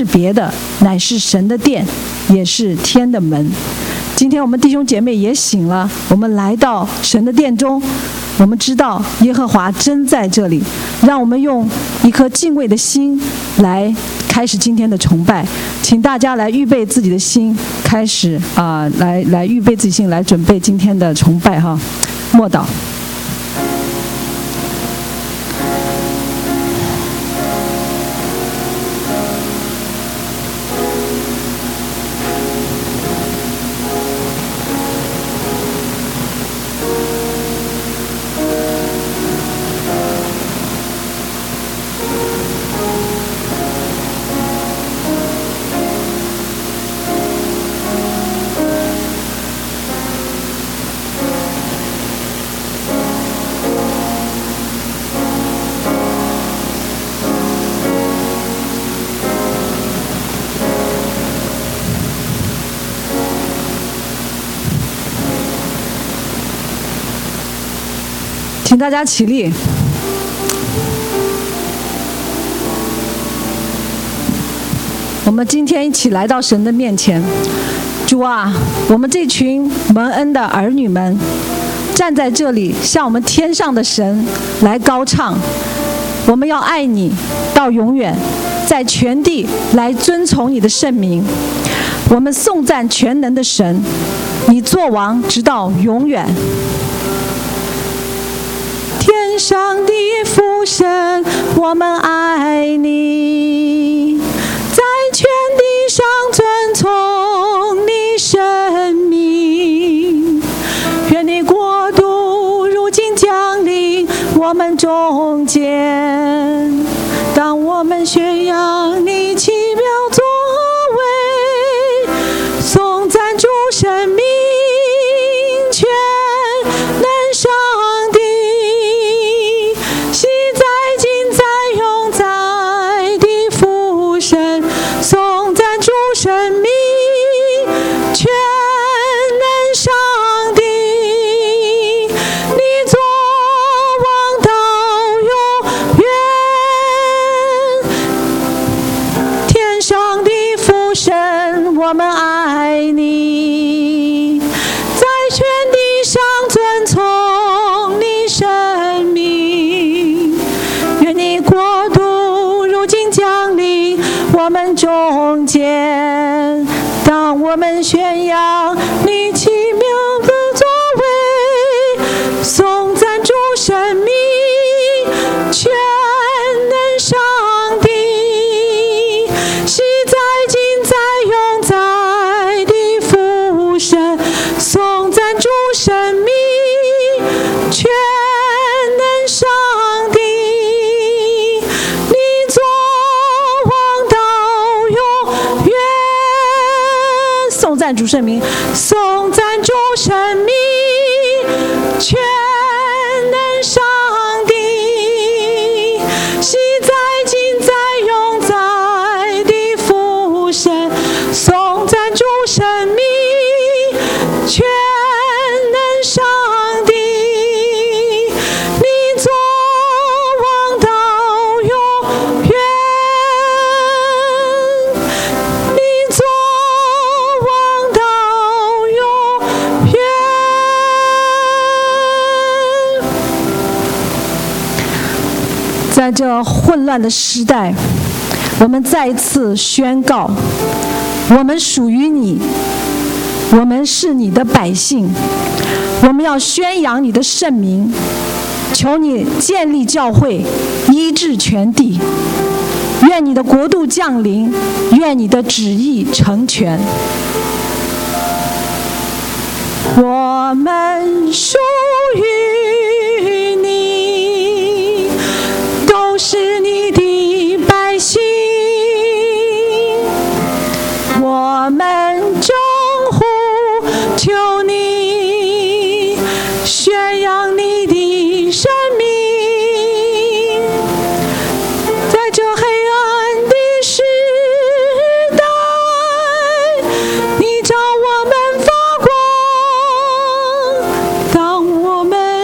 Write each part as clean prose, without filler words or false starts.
是别的，乃是神的殿，也是天的门。今天我们弟兄姐妹也醒了，我们来到神的殿中，我们知道耶和华真在这里，让我们用一颗敬畏的心来开始今天的崇拜。请大家来预备自己的心，开始来预备自己心，来准备今天的崇拜哈。默祷。请大家起立。我们今天一起来到神的面前。主啊，我们这群蒙恩的儿女们站在这里，向我们天上的神来高唱。我们要爱你到永远，在全地来遵从你的圣名。我们颂赞全能的神，你作王直到永远。天上的父神，我们爱你，在全地上遵从你圣名。愿你国度如今降临我们中间，当我们宣扬你奇妙作为，颂赞主神名，全能上帝，昔在今在永在的父神，颂赞主神名，全能上帝，你作王到永远。天上的父神，我们爱你，在全地上遵从你圣名。愿你国度如今降临我们中间，当我们宣扬你奇妙的作为，颂赞主神名，全能上帝，昔在今在永在的父神，颂赞主神名，全能上帝，你作王到永远。颂赞主圣名，颂赞主神名，全能上帝，昔在今在永在的父神，颂赞主神名，全能上帝，你作王到永远，你作王到永远。在这混乱的时代，我们再一次宣告，我们属于你，我们是你的百姓，我们要宣扬你的圣名，求你建立教会，医治全地。愿你的国度降临，愿你的旨意成全。我们属于你，都是你的百姓，我们征呼求你，宣扬你的生命，在这黑暗的时代，你照我们发光，当我们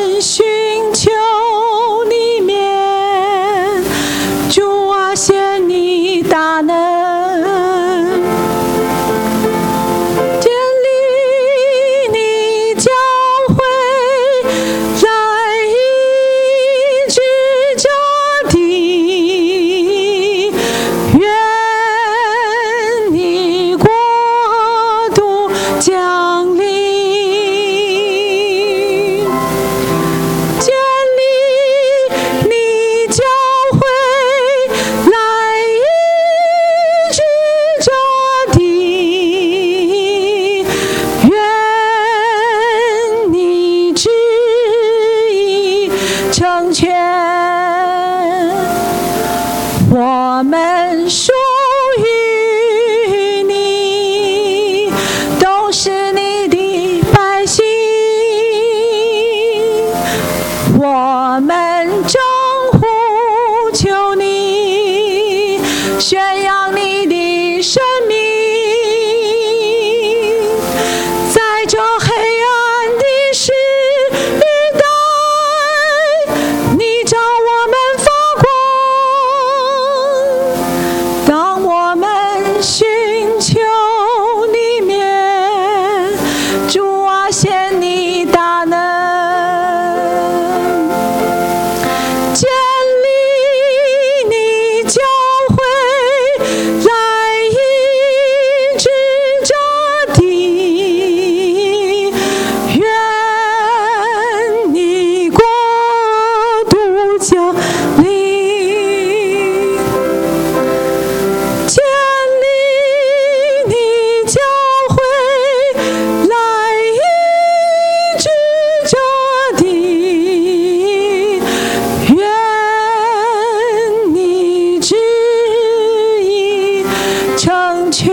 成全。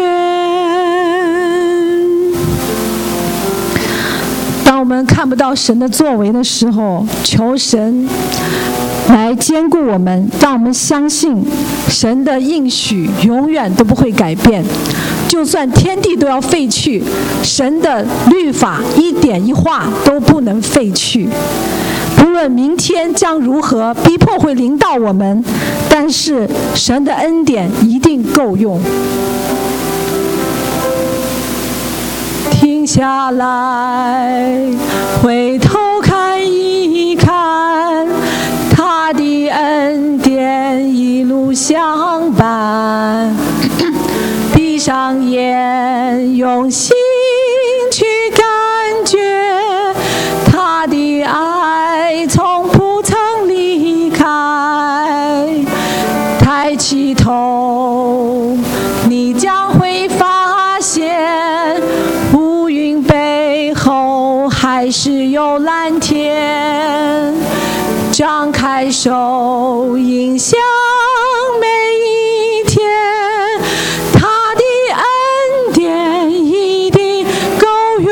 当我们看不到神的作为的时候，求神来坚固我们，让我们相信神的应许永远都不会改变。就算天地都要废去，神的律法一点一画都不能废去。不论明天将如何，逼迫会临到我们，但是神的恩典一定够用。停下来，回头看一看，他的恩典一路相伴。闭上眼，用心去感觉他的爱从不曾离开。抬起头，你将会发现乌云背后还是有蓝天。张开手，迎向每一天，他的恩典一定够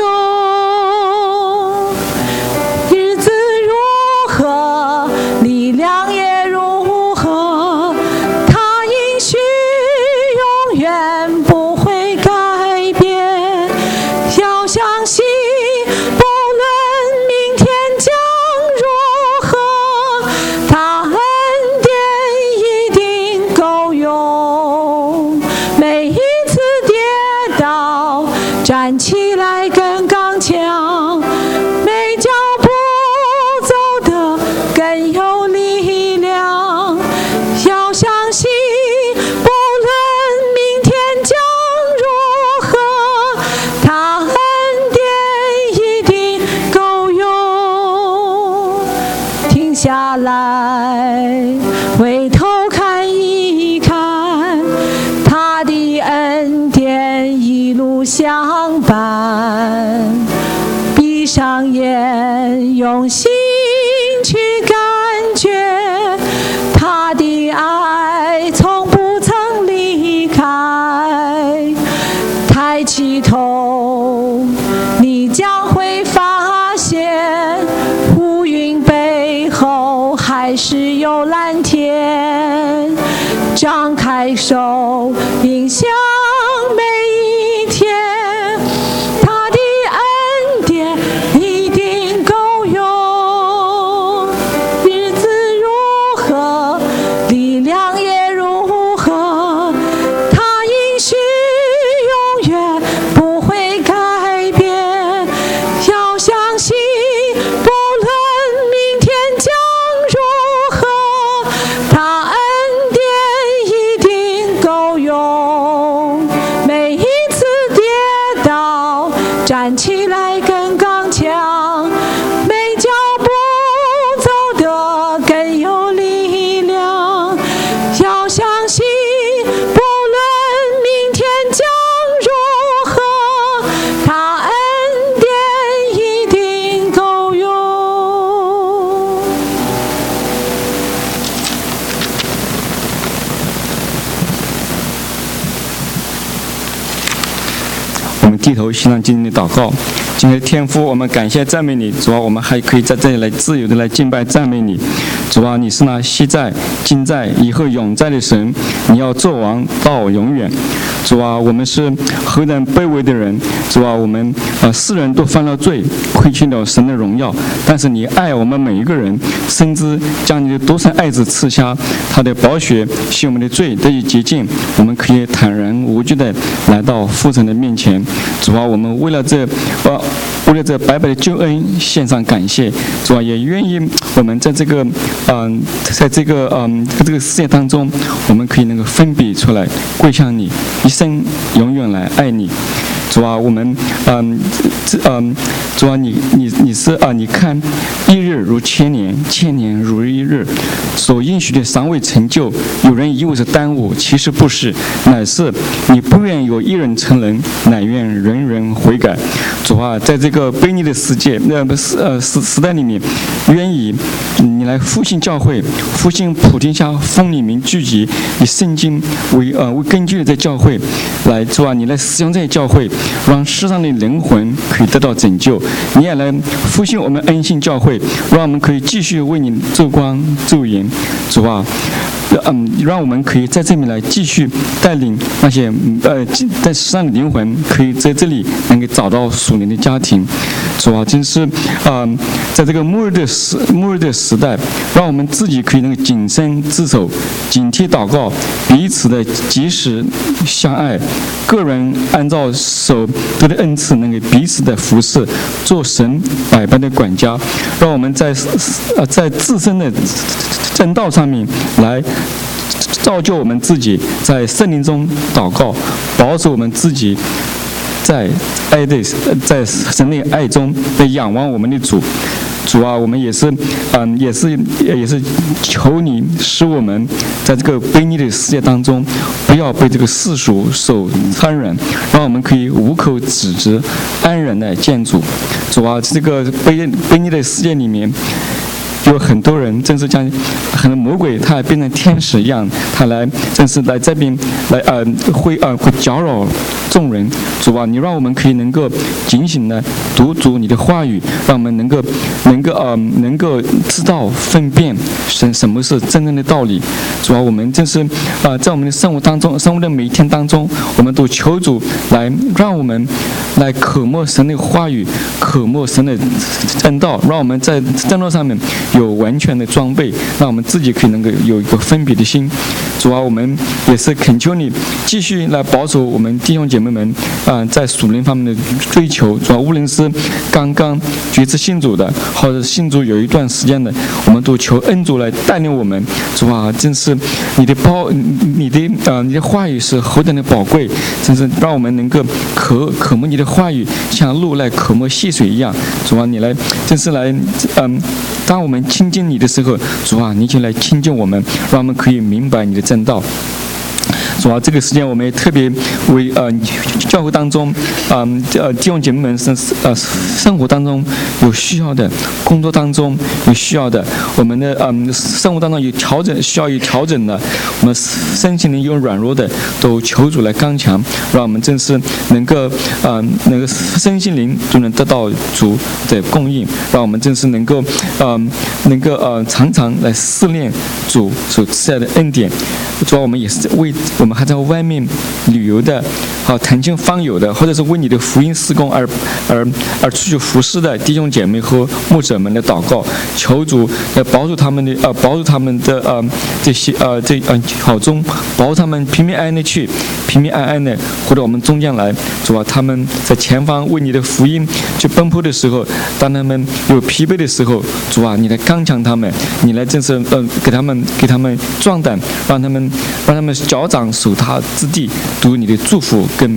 用。日子如何，力量也如何，他应许永远不会改变。要相信，不论明天将如何，他恩典一定够用。每一次跌倒，站起来更刚强，每脚步走得更有力量。要相信，不论明天将如何，他恩典一定够用。停下来，回头看一看，他的恩典一路相伴。闭上眼，用心去感觉他的爱从不曾离开。抬起头，你将会发现乌云背后还是有蓝天。张开手，迎向每一天，他的恩典一定够用。日子如何，力量也如何，他应许永远不会改变。要相信，不论明天将如何，他恩典一定够用。每一次跌倒，站起来更刚强，每脚步走得更有力量。要相信，不论明天将如何，他恩典一定够用。 我们低头献上今天的祷告。今天的天父，我们感谢赞美你，主啊，我们还可以在这里来自由的来敬拜赞美你。主啊，你是那昔在、今在、以后永在的神，你要做王到永远。主啊，我们是何等卑微的人，主啊，我们世人都犯了罪，亏欠了神的荣耀，但是你爱我们每一个人，甚至将你的独生爱子赐下，他的宝血使我们的罪得以洁净，我们可以坦然无惧的来到父神的面前。主啊，我们为了这白白的救恩献上感谢。主啊，也愿意我们在这个这个世界当中，我们可以能够分别出来归向你，一生永远来爱你。主啊，我们主啊，你是你看一日如千年，千年如一日，所应许的尚未成就，有人以为是耽误，其实不是，乃是你不愿有一人成人，乃愿人人悔改。主啊，在这个悖逆的世界时代里面，愿意你你来复兴教会，复兴普天下风里民聚集，以圣经为根据的在教会来主啊，你来使用这些教会，让世上的灵魂可以得到拯救。你也来复兴我们恩信教会，让我们可以继续为你奏光奏盐，主啊。让我们可以在这里来继续带领那些在世上的灵魂，可以在这里能够找到属灵的家庭。主啊，真是在这个末日的时代，让我们自己可以能够谨慎自守，警惕祷告，彼此的及时相爱，个人按照所得的恩赐，能够彼此的服侍，做神百般的管家，让我们在自身的正道上面来造就我们自己，在圣灵中祷告，保守我们自己在神的爱中的仰望我们的主。主啊，我们也是求你使我们在这个悖逆的世界当中，不要被这个世俗所参染，让我们可以无口指责，安然的见主。主啊，这个悖逆的世界里面，有很多人正是像很多魔鬼，他变成天使一样，他来正是来这边来会搅扰众人。主啊，你让我们可以能够警醒的读足你的话语，让我们能够知道分辨什么是真正的道理。主啊，我们正是在我们的生活的每一天当中，我们都求主来让我们来渴慕神的话语，渴慕神的正道，让我们在正道上面有完全的装备，让我们自己可以能够有一个分别的心。主啊，我们也是恳求你继续来保守我们弟兄姐妹们在属灵方面的追求。主啊，无论是刚刚决志信主的，或者信主有一段时间的，我们都求恩主来带领我们。主啊，真是你的话语是何等的宝贵，真是让我们能够渴慕你的话语，像鹿来渴慕溪水一样。主啊，你来真是来当我们亲近你的时候，主啊，你就来亲近我们，让我们可以明白你的正道。主啊，这个时间我们也特别为教会当中弟兄姐妹们生活当中有需要的，工作当中有需要的，我们的生活当中需要有调整的，我们身心灵有软弱的，都求主来刚强，让我们真是能够身心灵都能得到主的供应，让我们真是能够常常来思念主所赐下的恩典。主啊，我们也是为我们还在外面旅游的，谈情放友的，或者是为你的福音事工而出去服侍的弟兄姐妹和牧者们的祷告，求主来保守他们的这些好中，保守他们平平安安的去，平平安安的回到我们中间来。主啊，他们在前方为你的福音去奔波的时候，当他们有疲惫的时候，主啊，你来刚强他们，你来正是给他们壮胆，让他们脚掌手踏之地，读你的祝福跟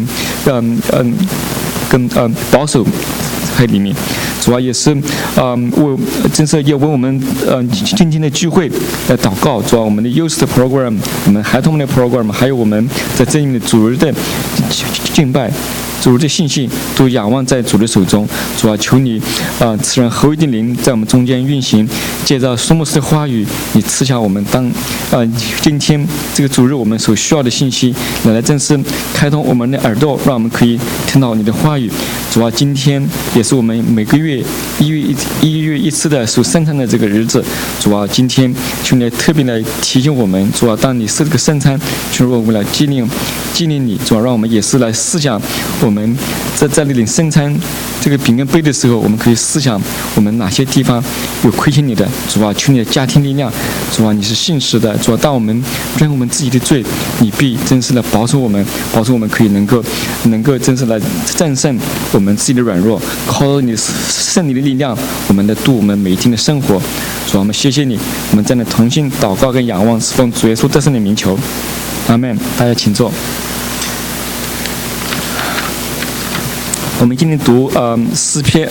保守在里面。主啊，也是真是也为我们今天的聚会来祷告。主啊，我们的 youth 的 program， 我们孩童们的 program， 还有我们在这里面的主日的敬拜，主的信息都仰望在主的手中。主啊，求你赐人合一的灵在我们中间运行，借着苏牧师的话语，你赐下我们今天这个主日我们所需要的信息，来正是开通我们的耳朵，让我们可以听到你的话语。主啊，今天也是我们每个月一月一次的所圣餐的这个日子。主啊，今天求你特别来提醒我们，主啊，当你设这个圣餐，求我们来纪念你。主啊，让我们也是来思想，我们在那领圣餐这个饼跟杯的时候，我们可以思想我们哪些地方有亏欠你的。主啊，求你的加添力量。主啊，你是信实的。主啊，当我们认我们自己的罪，你必真实的保守我们可以能够真实来战胜我们自己的软弱，靠着你圣灵的力量，我们来度我们每一天的生活。主啊，我们谢谢你，我们在那同心祷告跟仰望，是奉主耶稣得胜的名求，阿们。大家请坐。我们今天读诗篇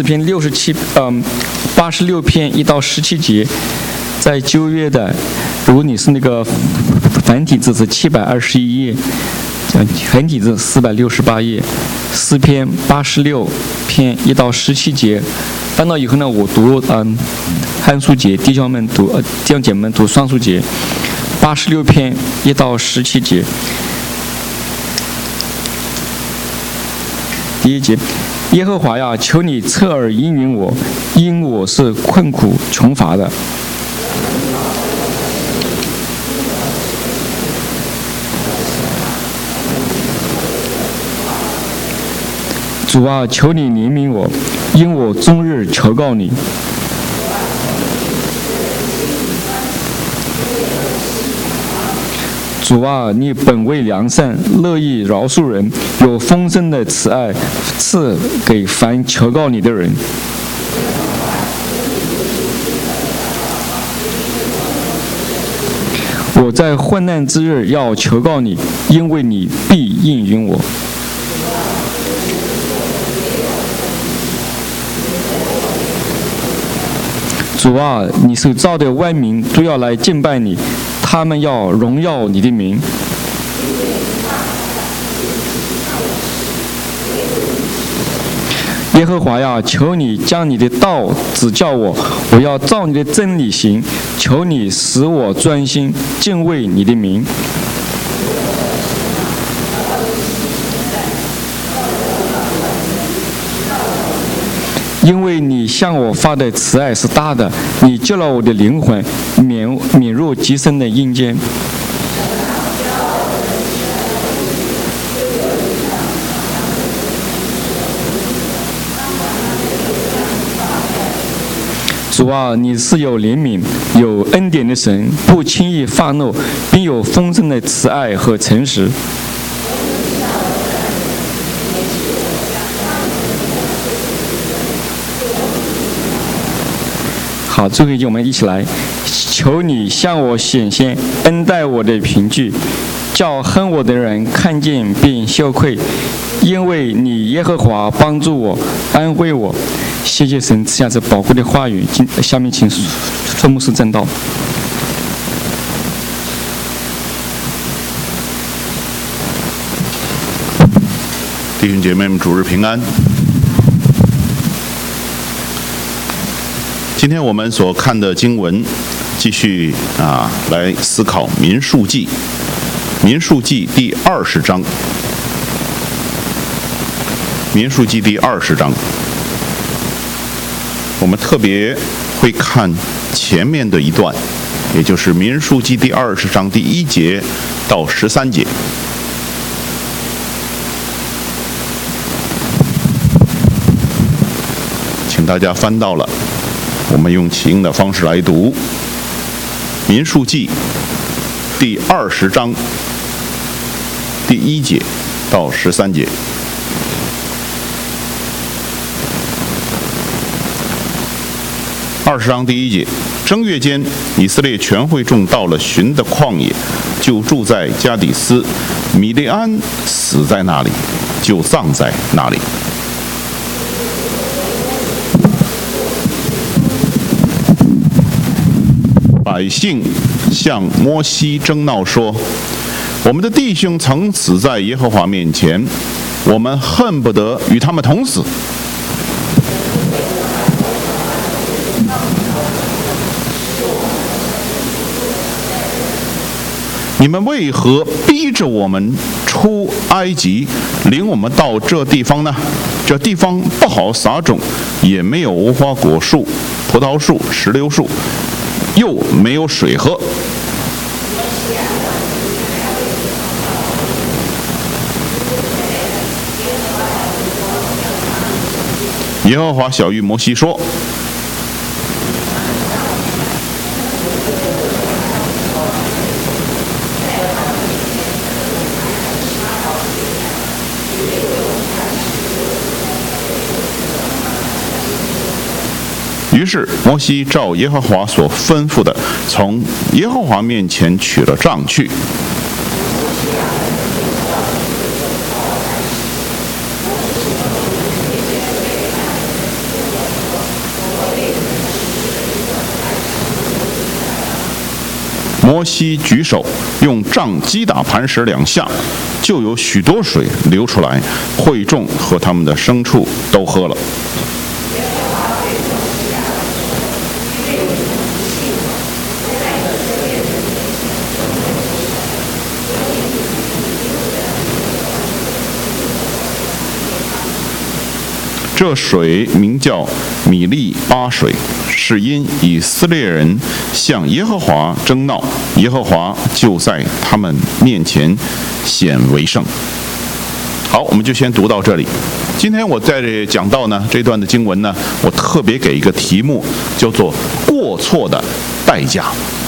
86篇1到17节，在旧约的，如果你是那个繁体字是721页，繁体字468页， 诗篇86篇1到17节。翻到以后呢，我读汉书节，弟兄姐妹们读双数节。86篇1到17节。第1节，耶和华呀，求你侧耳应允我，因我是困苦穷乏的。主啊，求你怜悯我，因我终日求告你。主啊，你本为良善，乐意饶恕人，有丰盛的慈爱赐给凡求告你的人。我在患难之日要求告你，因为你必应允我。主啊，你所造的万民都要来敬拜你，他们要荣耀你的名。耶和华呀，求你将你的道指教我，我要照你的真理行。求你使我专心敬畏你的名。因为你向我发的慈爱是大的，你救了我的灵魂，免入极深的阴间。主啊，你是有怜悯、有恩典的神，不轻易发怒，并有丰盛的慈爱和诚实。好，最后一句我们一起来，求你向我显现，恩待我的凭据，叫恨我的人看见并羞愧，因为你耶和华帮助我，安慰我。谢谢神赐下这宝贵的话语。下面请孙牧师证道。 弟兄姐妹们，主日平安。今天我们所看的经文，继续来思考民数记，民数记第20章，民数记第20章，我们特别会看前面的一段，也就是民数记第20章第1节到13节。请大家翻到了。我们用起应的方式来读《民数记》第20章第1节到13节。20章第1节，正月间，以色列全会众到了寻的旷野，就住在加底斯。米利安死在那里，就葬在那里。百姓向摩西争闹说：“我们的弟兄曾死在耶和华面前，我们恨不得与他们同死。你们为何逼着我们出埃及，领我们到这地方呢？这地方不好撒种，也没有无花果树、葡萄树、石榴树，又没有水喝。”耶和华晓谕摩西说：“于是摩西照耶和华所吩咐的，从耶和华面前取了杖去。 摩西举手，用杖击打磐石2下，就有许多水流出来，会众和他们的牲畜都喝了。这水名叫米利巴水，是因以色列人向耶和华争闹，耶和华就在他们面前显为圣。好，我们就先读到这里。今天我在这讲到呢这段的经文呢，我特别给一个题目，叫做过错的代价。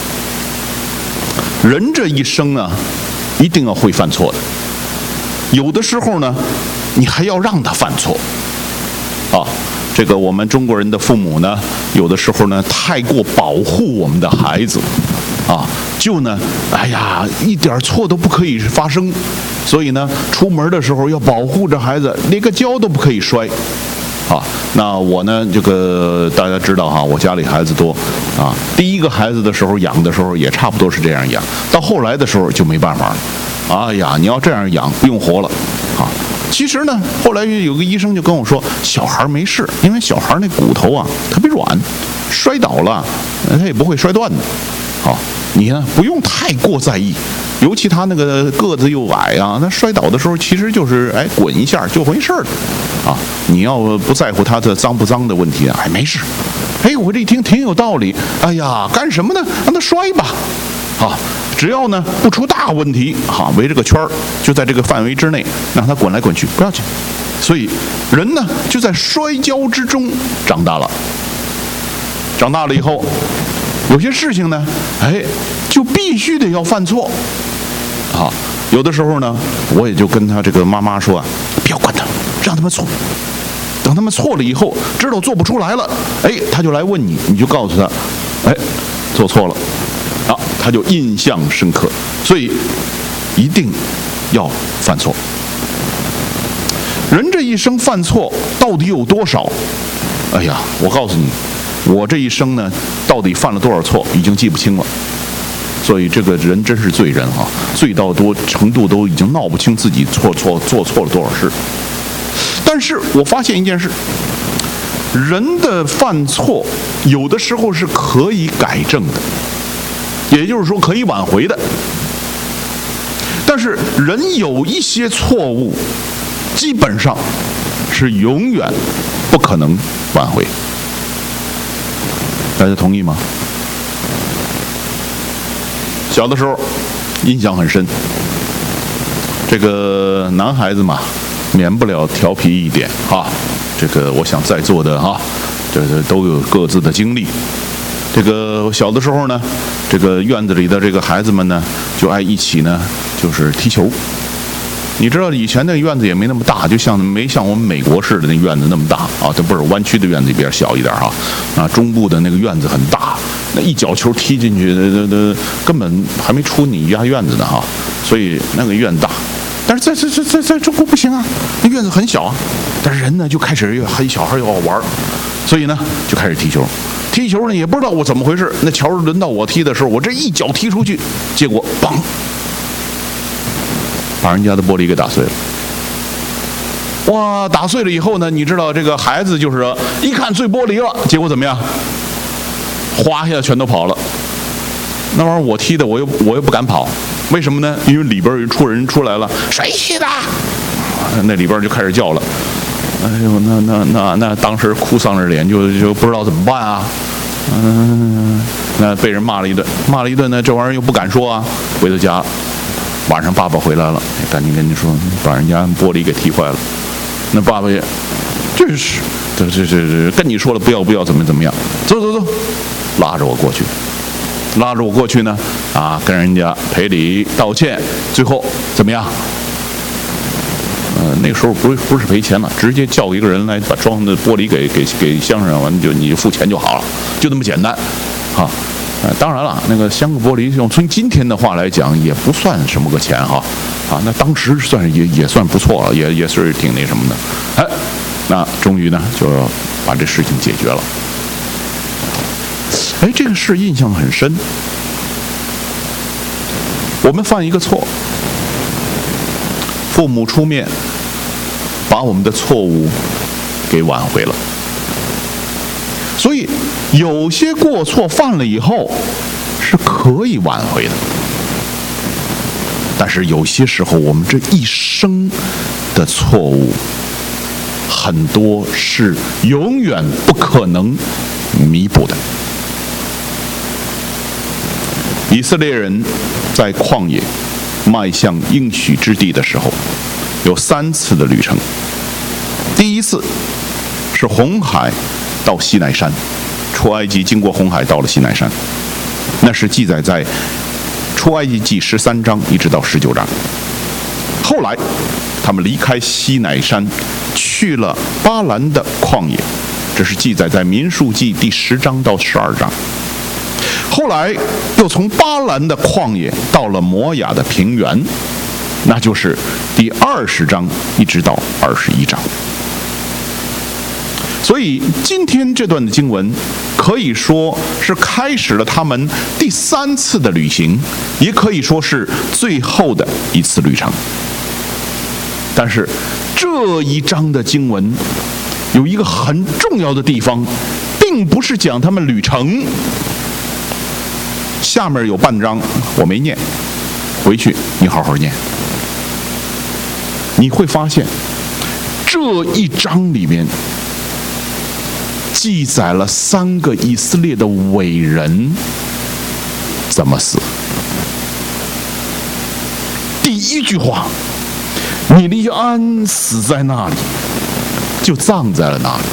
人这一生呢，一定要会犯错的，有的时候呢，你还要让他犯错。这个我们中国人的父母呢，有的时候呢太过保护我们的孩子，就呢，哎呀，一点错都不可以发生，所以呢，出门的时候要保护着孩子，连个跤都不可以摔。那我呢，这个大家知道我家里孩子多第一个孩子的时候养的时候也差不多是这样养，到后来的时候就没办法了。哎呀，你要这样养，不用活了其实呢，后来有个医生就跟我说，小孩没事，因为小孩那骨头特别软，摔倒了他也不会摔断的。你呢不用太过在意，尤其他那个个子又矮他摔倒的时候其实就是滚一下就回事了你要不在乎他的脏不脏的问题没事。我这一听挺有道理，哎呀，干什么呢？让他摔吧。只要呢不出大问题围着个圈就在这个范围之内，让他滚来滚去不要紧。所以人呢就在摔跤之中长大了。长大了以后，有些事情呢就必须得要犯错有的时候呢，我也就跟他这个妈妈说不要管他，让他们错。等他们错了以后，知道做不出来了，他就来问你，你就告诉他做错了他就印象深刻。所以一定要犯错。人这一生犯错到底有多少？哎呀，我告诉你，我这一生呢到底犯了多少错已经记不清了。所以这个人真是罪人罪到多程度都已经闹不清自己做错了多少事。但是我发现一件事，人的犯错有的时候是可以改正的，也就是说可以挽回的。但是人有一些错误基本上是永远不可能挽回。大家同意吗？小的时候印象很深，这个男孩子嘛免不了调皮一点这个我想在座的这个都有各自的经历。这个小的时候呢，这个院子里的这个孩子们呢就爱一起呢就是踢球。你知道以前那个院子也没那么大，就没像我们美国式的那院子那么大这不是湾区的院子比较小一点中部的那个院子很大，那一脚球踢进去根本还没出你家院子呢所以那个院大。但是在中国不行那院子很小但是人呢就开始小孩又好玩，所以呢就开始踢球。踢球呢也不知道我怎么回事，那球轮到我踢的时候，我这一脚踢出去，结果砰，把人家的玻璃给打碎了。哇，打碎了以后呢，你知道这个孩子就是一看碎玻璃了，结果怎么样？哗一下全都跑了。那玩意儿我踢的，我又不敢跑，为什么呢？因为里边有人出来了，谁踢的？那里边就开始叫了。哎呦，那当时哭丧着脸，就不知道怎么办那被人骂了一顿呢，这玩意儿又不敢说回到家，晚上爸爸回来了，赶紧跟你说，把人家玻璃给踢坏了。那爸爸也，这跟你说了不要怎么样，走，拉着我过去呢，跟人家赔礼道歉，最后怎么样？那个时候不是赔钱了，直接叫一个人来把装的玻璃给镶上，完你付钱就好了，就那么简单当然了，那个镶个玻璃用从今天的话来讲也不算什么个钱那当时算也算不错了，也是挺那什么的。那终于呢就把这事情解决了。这个事印象很深。 我们犯一个错，父母出面把我们的错误给挽回了。所以有些过错犯了以后是可以挽回的，但是有些时候我们这一生的错误很多是永远不可能弥补的。以色列人在旷野迈向应许之地的时候，有3次的旅程。第一次是红海到西奈山，出埃及经过红海到了西奈山，那是记载在出埃及记13章一直到19章。后来他们离开西奈山去了巴兰的旷野，这是记载在民数记第10章到12章。后来又从巴兰的旷野到了摩亚的平原，那就是第20章一直到21章。所以今天这段的经文可以说是开始了他们第3次的旅行，也可以说是最后的一次旅程。但是这一章的经文有一个很重要的地方，并不是讲他们旅程。下面有半章我没念，回去你好好念，你会发现这一章里面记载了3个以色列的伟人怎么死。第一句话，米利安死在那里，就葬在了那里。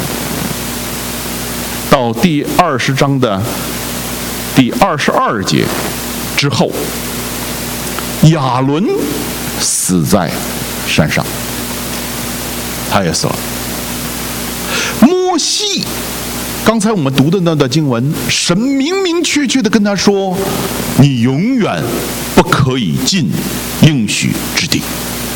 到第20章的第22节之后，亚伦死在山上，他也死了。摩西，刚才我们读的那段经文，神明明确确的跟他说，你永远不可以进应许之地。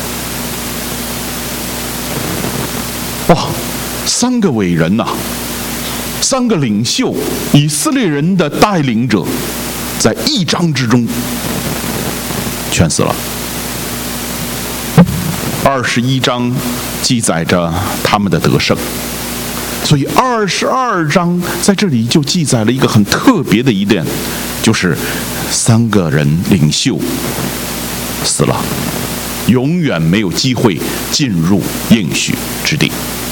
哇，3个伟人呐，3个领袖，以色列人的带领者，在一章之中全死了。21章记载着他们的得胜，所以22章在这里就记载了一个很特别的一点，就是3个人领袖死了，永远没有机会进入应许之地。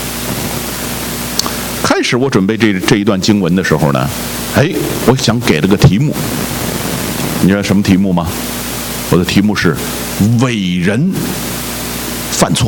开始我准备这一段经文的时候呢，我想给了个题目，你知道什么题目吗？我的题目是伟人犯错。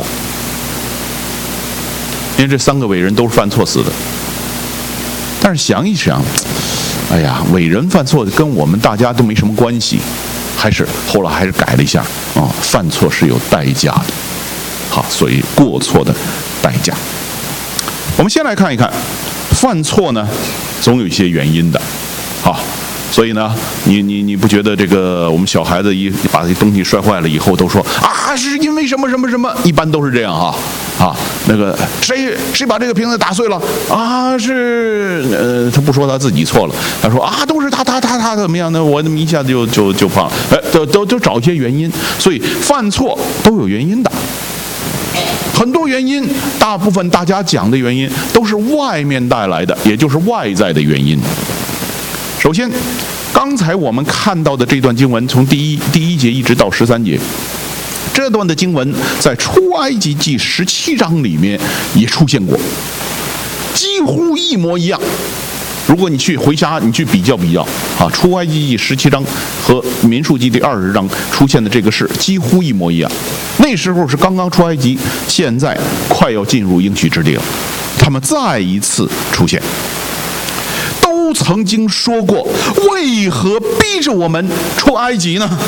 因为这3个伟人都是犯错死的，但是想一想，哎呀，伟人犯错跟我们大家都没什么关系，后来还是改了一下啊，犯错是有代价的，好，所以过错的代价。我们先来看一看，犯错呢，总有一些原因的，好。所以呢，你不觉得这个我们小孩子把这东西摔坏了以后都说啊是因为什么什么什么，一般都是这样那个谁把这个瓶子打碎了啊是他不说他自己错了，他说啊都是他怎么样呢？我那么一下子就胖了，都找一些原因，所以犯错都有原因的。很多原因，大部分大家讲的原因都是外面带来的，也就是外在的原因。首先，刚才我们看到的这段经文，从第一节一直到13节，这段的经文在出埃及记17章里面也出现过，几乎一模一样。如果你回家你去比较出埃及记17章和民数记第20章出现的这个事几乎一模一样。那时候是刚刚出埃及，现在快要进入应许之地了，他们再一次出现。都曾经说过，为何逼着我们出埃及呢？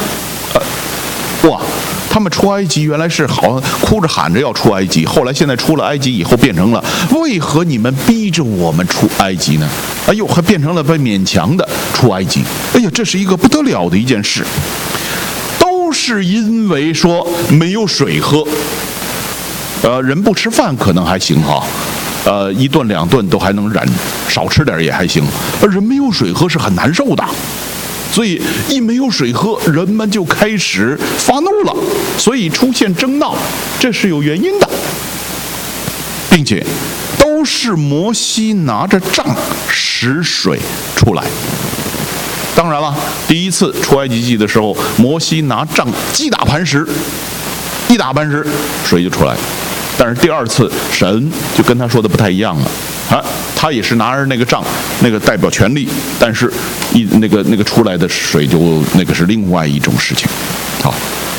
他们出埃及原来是好像哭着喊着要出埃及，后来现在出了埃及以后变成了为何你们逼着我们出埃及呢？还变成了被勉强的出埃及。这是一个不得了的一件事，都是因为说没有水喝。人不吃饭可能还行1顿2顿都还能忍，少吃点也还行。人没有水喝是很难受的。 所以一没有水喝，人们就开始发怒了，所以出现争闹，这是有原因的，并且都是摩西拿着杖使水出来。当然了，第一次出埃及记的时候，摩西拿杖击打磐石，一打磐石水就出来。但是第二次神就跟他说的不太一样了啊，他也是拿着那个杖，那个代表权力，但是那个出来的水就那个是另外一种事情。好，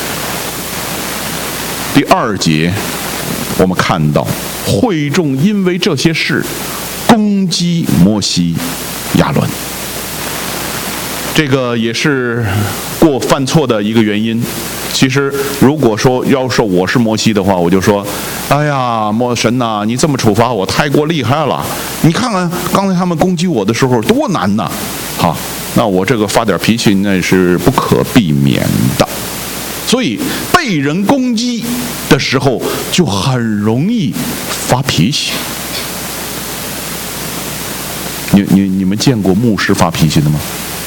第2节我们看到会众因为这些事攻击摩西、亚伦，这个也是犯错的一个原因。其实如果说要说我是摩西的话，我就说，哎呀，神呐，你这么处罚我太过厉害了，你看看刚才他们攻击我的时候多难呐。好，那我这个发点脾气那是不可避免的，所以被人攻击的时候就很容易发脾气。你们见过牧师发脾气的吗？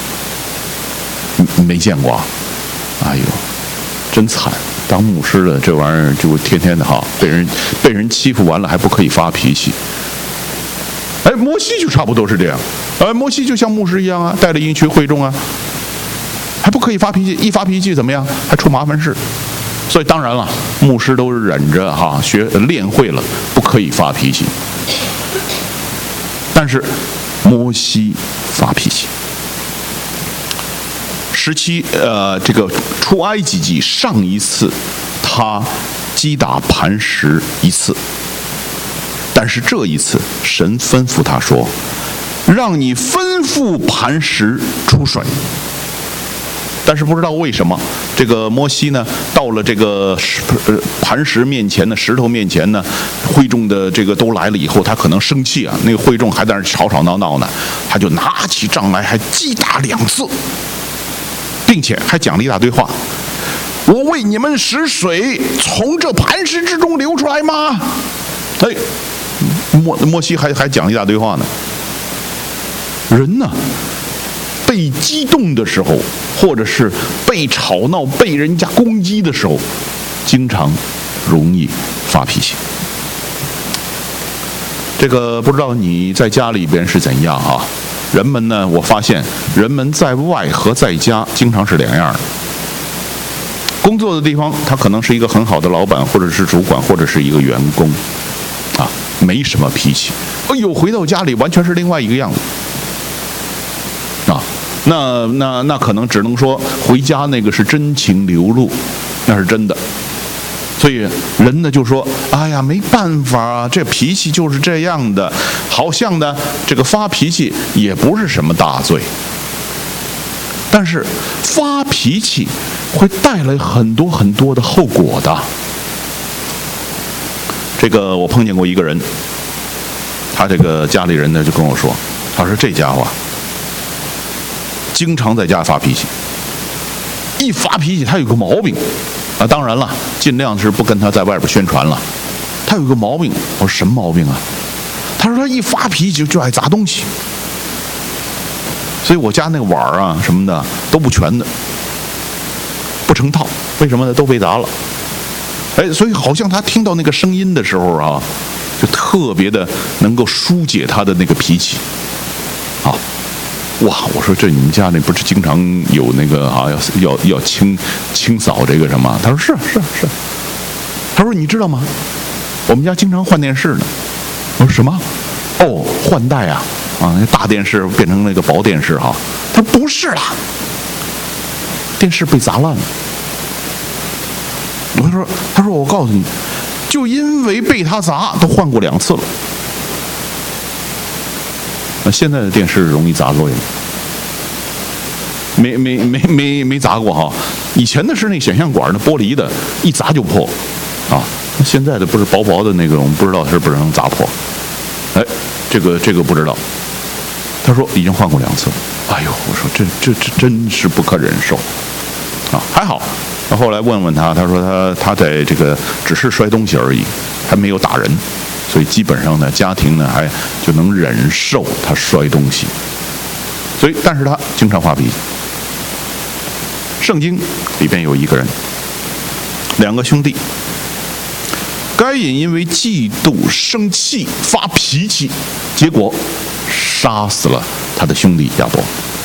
没见过啊？哎呦，真惨！当牧师的这玩意儿就天天的被人欺负完了还不可以发脾气。哎，摩西就差不多是这样。摩西就像牧师一样啊，带着一群会众啊，还不可以发脾气，一发脾气怎么样？还出麻烦事。所以当然了，牧师都忍着练会了，不可以发脾气。但是摩西发脾气。这个出埃及记上一次他击打磐石一次，但是这一次神吩咐他说，让你吩咐磐石出水。但是不知道为什么，这个摩西呢，到了这个磐石面前呢，石头面前呢，会众的这个都来了以后，他可能生气啊，那个会众还在那吵吵闹闹呢，他就拿起杖来，还击打2次。并且还讲了一大堆话，我为你们使水从这磐石之中流出来吗？哎，摩西还讲了一大堆话呢。人呢，被激动的时候，或者是被吵闹、被人家攻击的时候，经常容易发脾气。这个不知道你在家里边是怎样啊？人们呢，我发现人们在外和在家经常是2样的。工作的地方，他可能是一个很好的老板，或者是主管，或者是一个员工，啊，没什么脾气。哎呦，回到家里完全是另外一个样子。啊，那可能只能说回家那个是真情流露，那是真的。所以人呢就说，哎呀，没办法啊，这脾气就是这样的，好像呢这个发脾气也不是什么大罪。但是发脾气会带来很多很多的后果的。这个我碰见过一个人，他这个家里人呢就跟我说，他说这家伙经常在家发脾气，一发脾气他有个毛病啊，当然了，尽量是不跟他在外边宣传了。他有个毛病，我说什么毛病啊？他说他一发脾气就爱砸东西，所以我家那个碗啊什么的都不全的，不成套。为什么呢？都被砸了。哎，所以好像他听到那个声音的时候啊，就特别的能够疏解他的那个脾气。啊，哇！我说这你们家那不是经常有那个啊要清扫这个什么？他说是。他说你知道吗？我们家经常换电视呢。我说什么？哦，换代啊！那大电视变成那个薄电视哈。他说不是啦，电视被砸烂了。他说我告诉你，就因为被他砸，都换过2次了。那现在的电视容易砸碎吗？没砸过哈。以前的是那显像管的玻璃的，一砸就破啊。现在的不是薄薄的那个，我们不知道是不是能砸破。哎，这个不知道。他说已经换过2次了。哎呦，我说这真是不可忍受啊！还好。后来问他，他说他在这个只是摔东西而已，还没有打人，所以基本上呢，家庭呢还就能忍受他摔东西。所以，但是他经常发脾气。 圣经里边有一个人，两个兄弟，该隐因为嫉妒生气发脾气，结果杀死了他的兄弟亚伯。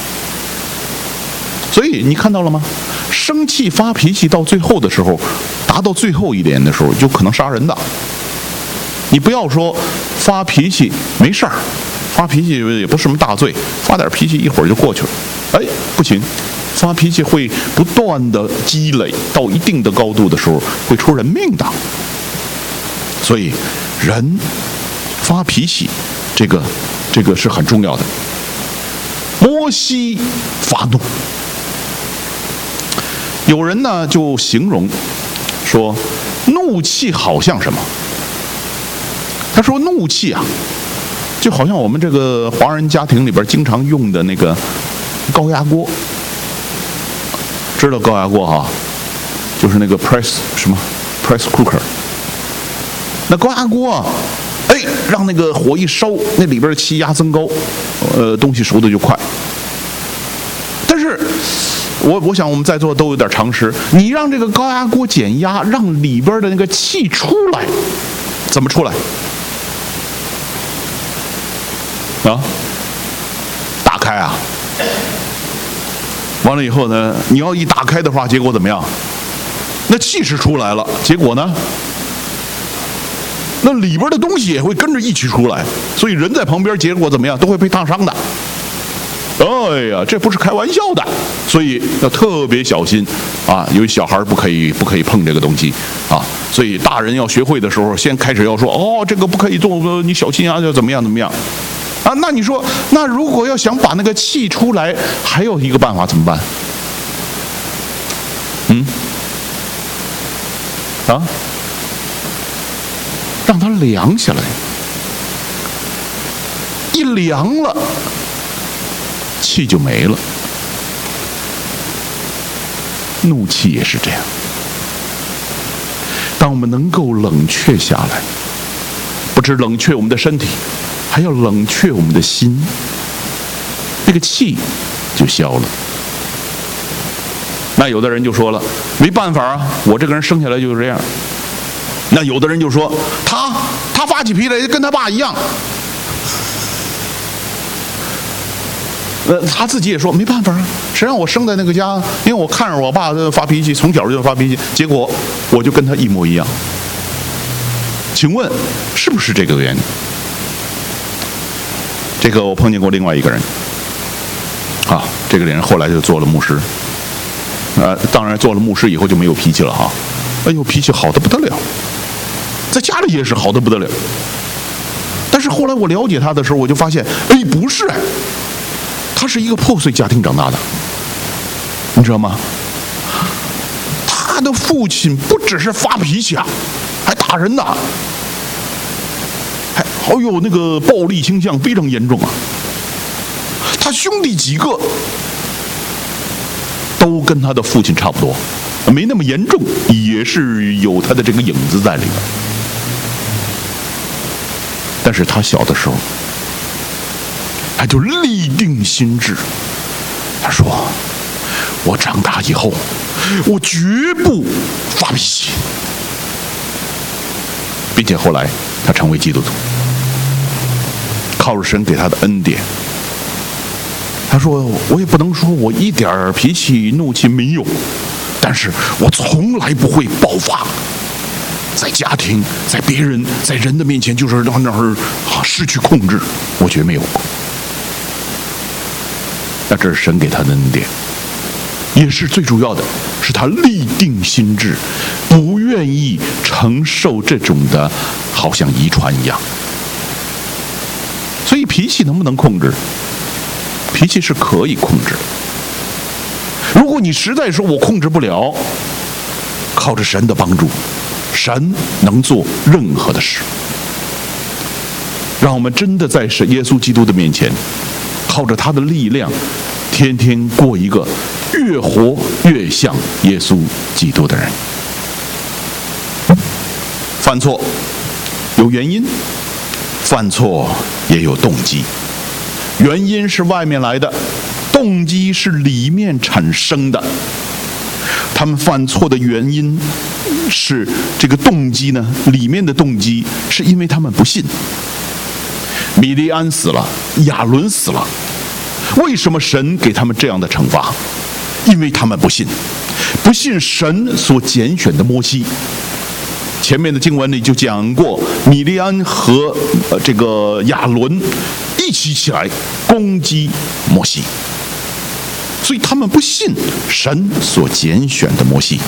所以你看到了吗？生气发脾气到最后的时候，达到最后一点的时候，就可能杀人的。你不要说发脾气没事儿，发脾气也不是什么大罪，发点脾气一会儿就过去了。哎，不行，发脾气会不断的积累到一定的高度的时候，会出人命的。所以人发脾气，这个是很重要的。摩西发怒，有人呢就形容说，怒气好像什么？他说怒气啊，就好像我们这个华人家庭里边经常用的那个高压锅，知道高压锅哈，就是那个 press cooker。那高压锅啊，哎，让那个火一烧，那里边气压增高，东西熟的就快。但是我想我们在座都有点常识，你让这个高压锅减压，让里边的那个气出来，怎么出来？啊，打开啊，完了以后呢，你要一打开的话，结果怎么样？那气是出来了，结果呢，那里边的东西也会跟着一起出来，所以人在旁边，结果怎么样，都会被烫伤的。哎呀，这不是开玩笑的，所以要特别小心啊！有小孩不可以碰这个东西啊，所以大人要学会的时候，先开始要说哦，这个不可以做，你小心啊，要怎么样啊？那你说，那如果要想把那个气出来，还有一个办法怎么办？让它凉下来，一凉了，气就没了。怒气也是这样，当我们能够冷却下来，不只冷却我们的身体，还要冷却我们的心，那个气就消了。那有的人就说了，没办法啊，我这个人生下来就是这样。那有的人就说，他发起脾来跟他爸一样。他自己也说没办法啊，谁让我生在那个家？因为我看着我爸发脾气，从小就发脾气，结果我就跟他一模一样。请问是不是这个原因？这个我碰见过另外一个人，啊，这个人后来就做了牧师，当然做了牧师以后就没有脾气了哈，哎呦，脾气好得不得了，在家里也是好得不得了。但是后来我了解他的时候，我就发现，哎，不是，他是一个破碎家庭长大的，你知道吗？他的父亲不只是发脾气啊，还打人呐，还有那个暴力倾向非常严重啊。他兄弟几个都跟他的父亲差不多，没那么严重，也是有他的这个影子在里面。但是他小的时候，他就立定心志，他说，我长大以后我绝不发脾气，并且后来他成为基督徒，靠着神给他的恩典，他说，我也不能说我一点脾气怒气没有，但是我从来不会爆发，在家庭，在别人，在人的面前，就是让那儿失去控制，我觉得没有过。那这是神给他的恩典，也是最主要的，是他立定心志，不愿意承受这种的好像遗传一样。所以脾气能不能控制？脾气是可以控制的。如果你实在说我控制不了，靠着神的帮助，神能做任何的事。让我们真的在耶稣基督的面前，靠着他的力量，天天过一个越活越像耶稣基督的人。犯错有原因，犯错也有动机。原因是外面来的，动机是里面产生的。 他们犯错的原因是这个动机呢，里面的动机是因为他们不信。米利安死了，亚伦死了，为什么神给他们这样的惩罚？因为他们不信神所拣选的摩西。前面的经文里就讲过，米利安和这个亚伦一起来攻击摩西，所以他们不信神所拣选的摩西。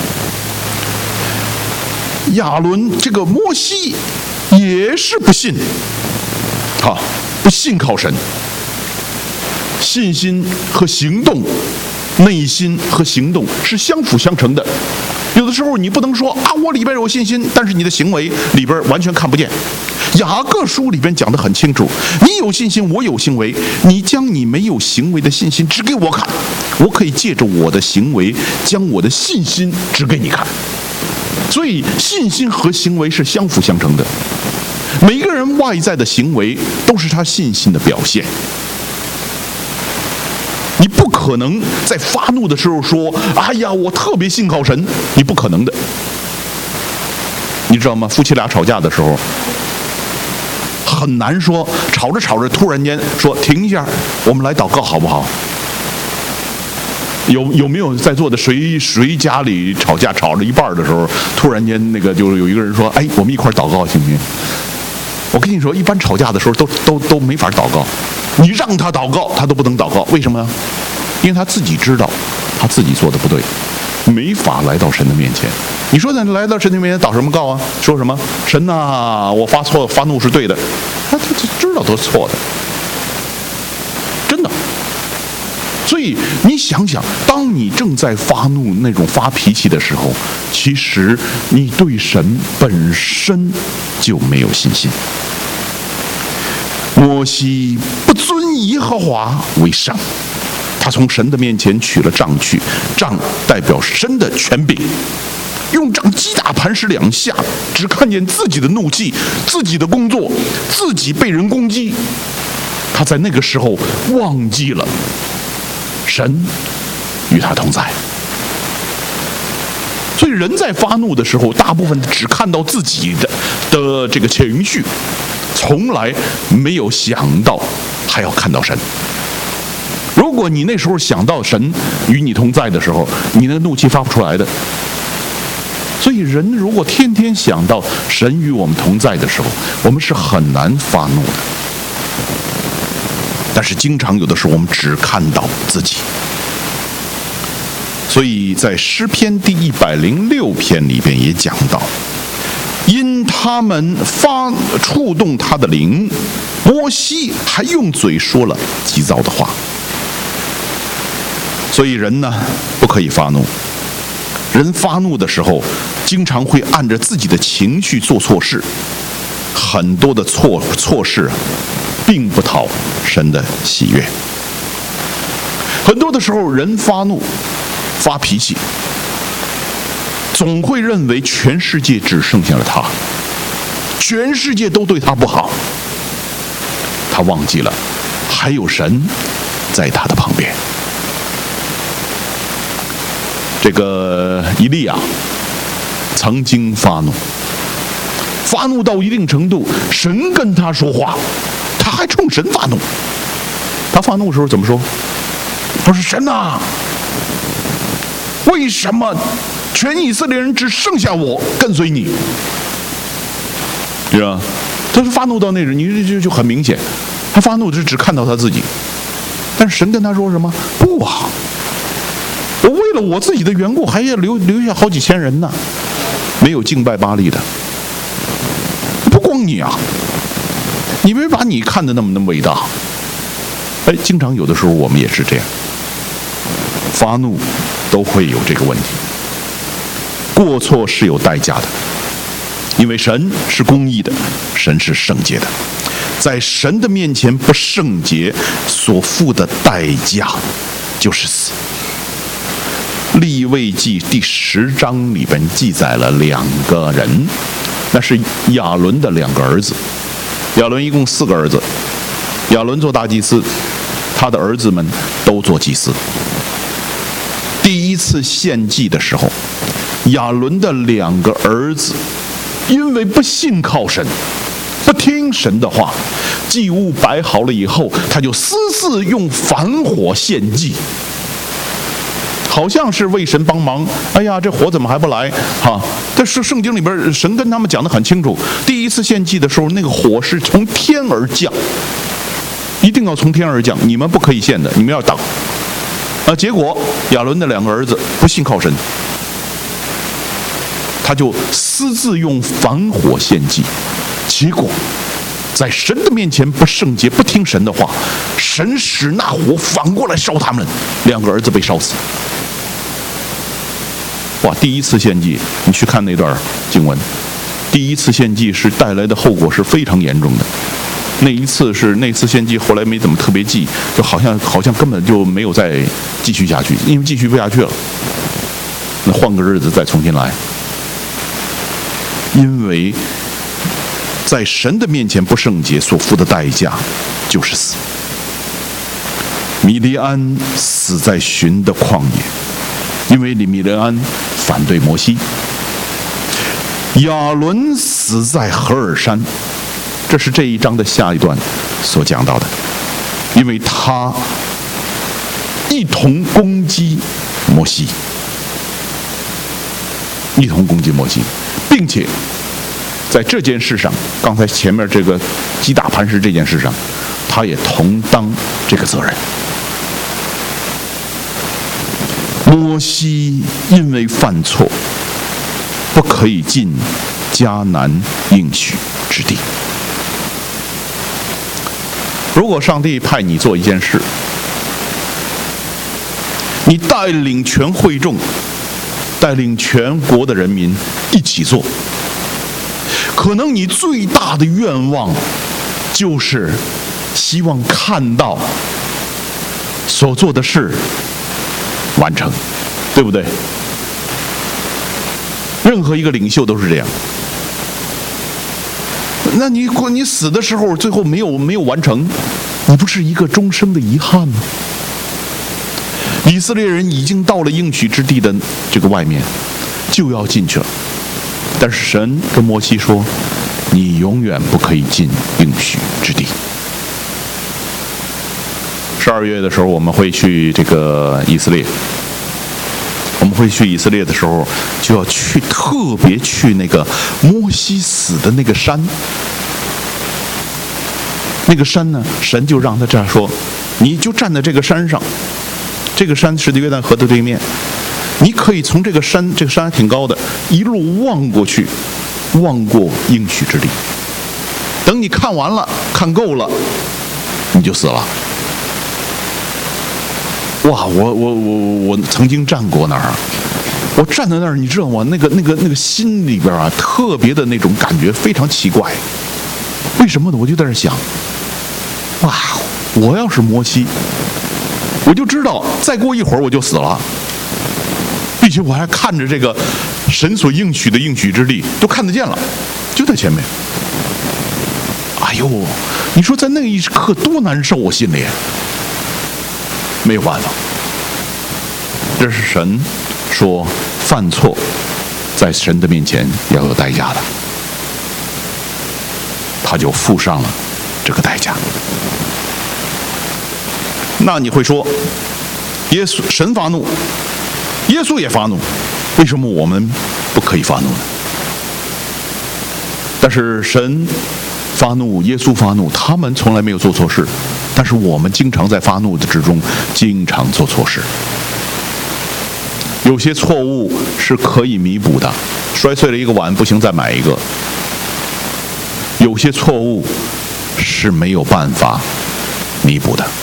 亚伦这个摩西也是不信，不信靠神。信心和行动，内心和行动是相辅相成的。有的时候你不能说我里边有信心，但是你的行为里边完全看不见。雅各书里边讲得很清楚，你有信心，我有行为，你将你没有行为的信心指给我看，我可以借着我的行为将我的信心指给你看。所以信心和行为是相辅相成的，每个人外在的行为都是他信心的表现。你不可能在发怒的时候说我特别信靠神，你不可能的。你知道吗？夫妻俩吵架的时候很难说，吵着吵着突然间说停一下，我们来祷告好不好？有没有在座的谁家里吵架吵着一半的时候，突然间就有一个人说我们一块祷告行不行？我跟你说，一般吵架的时候都没法祷告，你让他祷告他都不能祷告。为什么呢？因为他自己知道他自己做的不对，没法来到神的面前。你说咱来到神的面前祷什么告啊？说什么神啊，我发怒是对的，他知道都是错的，真的。所以你想想，当你正在发怒那种发脾气的时候，其实你对神本身就没有信心。摩西不尊耶和华为上，他从神的面前取了杖去，杖代表神的权柄，用杖击打磐石2下，只看见自己的怒气，自己的工作，自己被人攻击。他在那个时候忘记了神与他同在。所以人在发怒的时候，大部分只看到自己的这个情绪，从来没有想到还要看到神。如果你那时候想到神与你同在的时候，你那个怒气发不出来的。所以人如果天天想到神与我们同在的时候，我们是很难发怒的。但是经常有的时候我们只看到自己。所以在诗篇第106篇里边也讲到，因他们触动他的灵，摩西还用嘴说了急躁的话。所以人呢，不可以发怒。人发怒的时候，经常会按着自己的情绪做错事，很多的错事并不讨神的喜悦。很多的时候，人发怒发脾气，总会认为全世界只剩下了他，全世界都对他不好。他忘记了还有神在他的旁边。这个以利亚曾经发怒到一定程度，神跟他说话，他还冲神发怒。他发怒的时候怎么说？他说：“神啊，为什么全以色列人只剩下我跟随你？”对吧？他是发怒到那种，你就很明显，他发怒只看到他自己。但是神跟他说什么？不啊！我为了我自己的缘故，还要留下好几千人呢，没有敬拜巴力的。不光你啊，你别把你看得那么伟大。经常有的时候我们也是这样，发怒都会有这个问题。过错是有代价的，因为神是公义的，神是圣洁的，在神的面前不圣洁所付的代价就是死。利未记第10章里边记载了2个人，那是亚伦的2个儿子。亚伦一共4个儿子，亚伦做大祭司，他的儿子们都做祭司。 第一次献祭的时候，亚伦的2个儿子因为不信靠神，不听神的话，祭物摆好了以后，他就私自用凡火献祭，好像是为神帮忙。哎呀，这火怎么还不来？但是圣经里边神跟他们讲得很清楚，第一次献祭的时候，那个火是从天而降，一定要从天而降，你们不可以献的，你们要等。结果亚伦的2个儿子不信靠神，他就私自用凡火献祭，结果在神的面前不圣洁，不听神的话，神使那火反过来烧他们，2个儿子被烧死。哇！第一次献祭，你去看那段经文，第一次献祭是带来的后果是非常严重的。那次献祭后来没怎么特别记，就好像根本就没有再继续下去，因为继续不下去了，那换个日子再重新来。因为在神的面前不圣洁，所付的代价就是死。米利安死在寻的旷野，因为米利安反对摩西。亚伦死在何珥山，这是这一章的下一段所讲到的，因为他一同攻击摩西，并且在这件事上，刚才前面这个击打磐石这件事上，他也同当这个责任。摩西因为犯错，不可以进迦南应许之地。如果上帝派你做一件事，你带领全会众，带领全国的人民一起做，可能你最大的愿望就是希望看到所做的事完成，对不对？任何一个领袖都是这样。那你死的时候最后没有完成，你不是一个终生的遗憾吗？以色列人已经到了应许之地的这个外面，就要进去了，但是神跟摩西说，你永远不可以进应许之地。12月的时候我们会去这个以色列，我们会去以色列的时候，就要特别去那个摩西死的那个山。那个山呢，神就让他这样说，你就站在这个山上，这个山是约旦河的对面，你可以从这个山还挺高的，一路望过去，望过应许之地。等你看完了，看够了，你就死了。哇！我曾经站过那儿，我站在那儿，你知道吗？那个心里边啊，特别的那种感觉非常奇怪。为什么呢？我就在这想，哇！我要是摩西，我就知道再过一会儿我就死了，并且我还看着这个神所应许的应许之地都看得见了，就在前面。哎呦，你说在那一刻多难受，我心里。没有办法，这是神说犯错在神的面前要有代价的，他就付上了这个代价。那你会说，神发怒，耶稣也发怒，为什么我们不可以发怒呢？但是神发怒，耶稣发怒，他们从来没有做错事，但是我们经常在发怒的之中经常做错事。有些错误是可以弥补的，摔碎了一个碗不行再买一个。有些错误是没有办法弥补的。